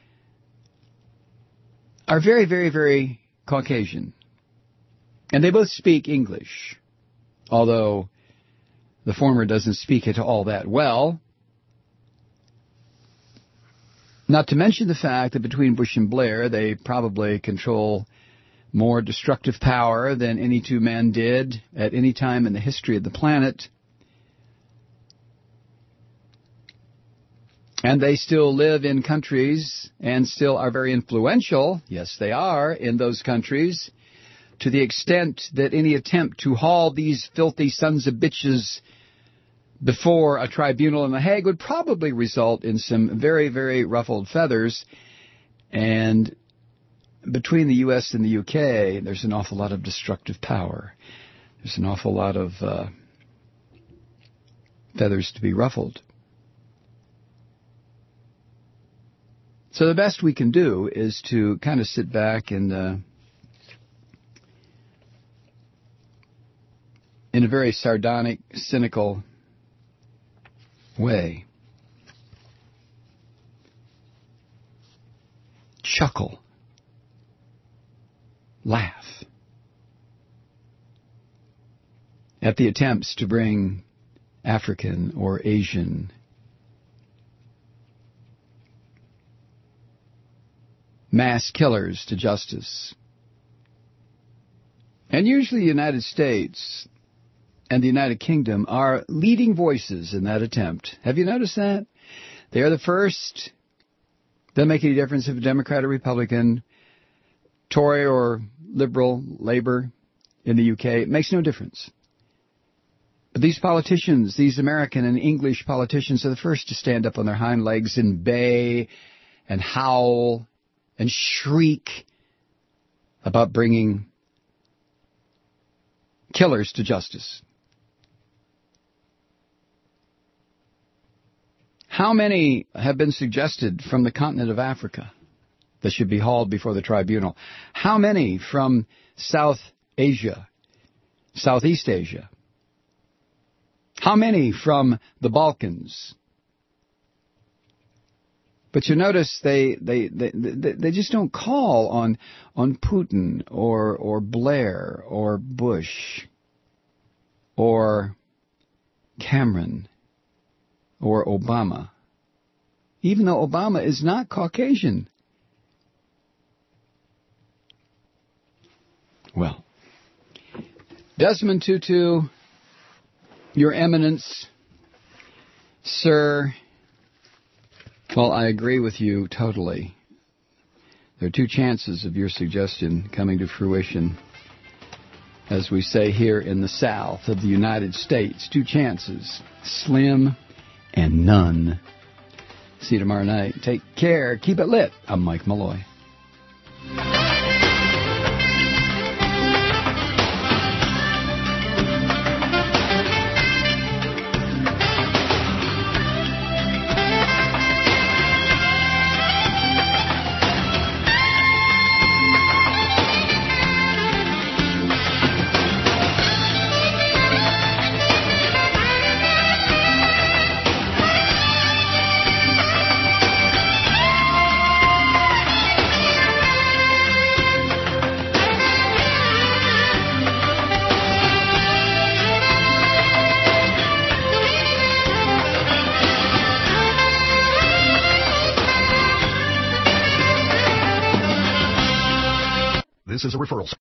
are very, very, very Caucasian. And they both speak English, although the former doesn't speak it all that well. Not to mention the fact that between Bush and Blair, they probably control more destructive power than any two men did at any time in the history of the planet. And they still live in countries and still are very influential, yes they are, in those countries, to the extent that any attempt to haul these filthy sons of bitches before a tribunal in The Hague would probably result in some very, very ruffled feathers. And between the U S and the U K, there's an awful lot of destructive power. There's an awful lot of uh, feathers to be ruffled. So the best we can do is to kind of sit back and, uh, in a very sardonic, cynical way, chuckle, laugh at the attempts to bring African or Asian mass killers to justice. And usually the United States and the United Kingdom are leading voices in that attempt. Have you noticed that? They are the first. Doesn't make any difference if a Democrat or Republican, Tory or Liberal, Labour in the U K. It makes no difference. But these politicians, these American and English politicians, are the first to stand up on their hind legs and bay and howl and shriek about bringing killers to justice. How many have been suggested from the continent of Africa that should be hauled before the tribunal? How many from South Asia, Southeast Asia? How many from the Balkans? But you notice they they, they, they, they just don't call on on Putin or or Blair or Bush or Cameron or Obama, even though Obama is not Caucasian. Well, Desmond Tutu, Your Eminence, Sir, well, I agree with you totally. There are two chances of your suggestion coming to fruition. As we say here in the South of the United States, two chances, slim and none. See you tomorrow night. Take care. Keep it lit. I'm Mike Malloy. This is a referral.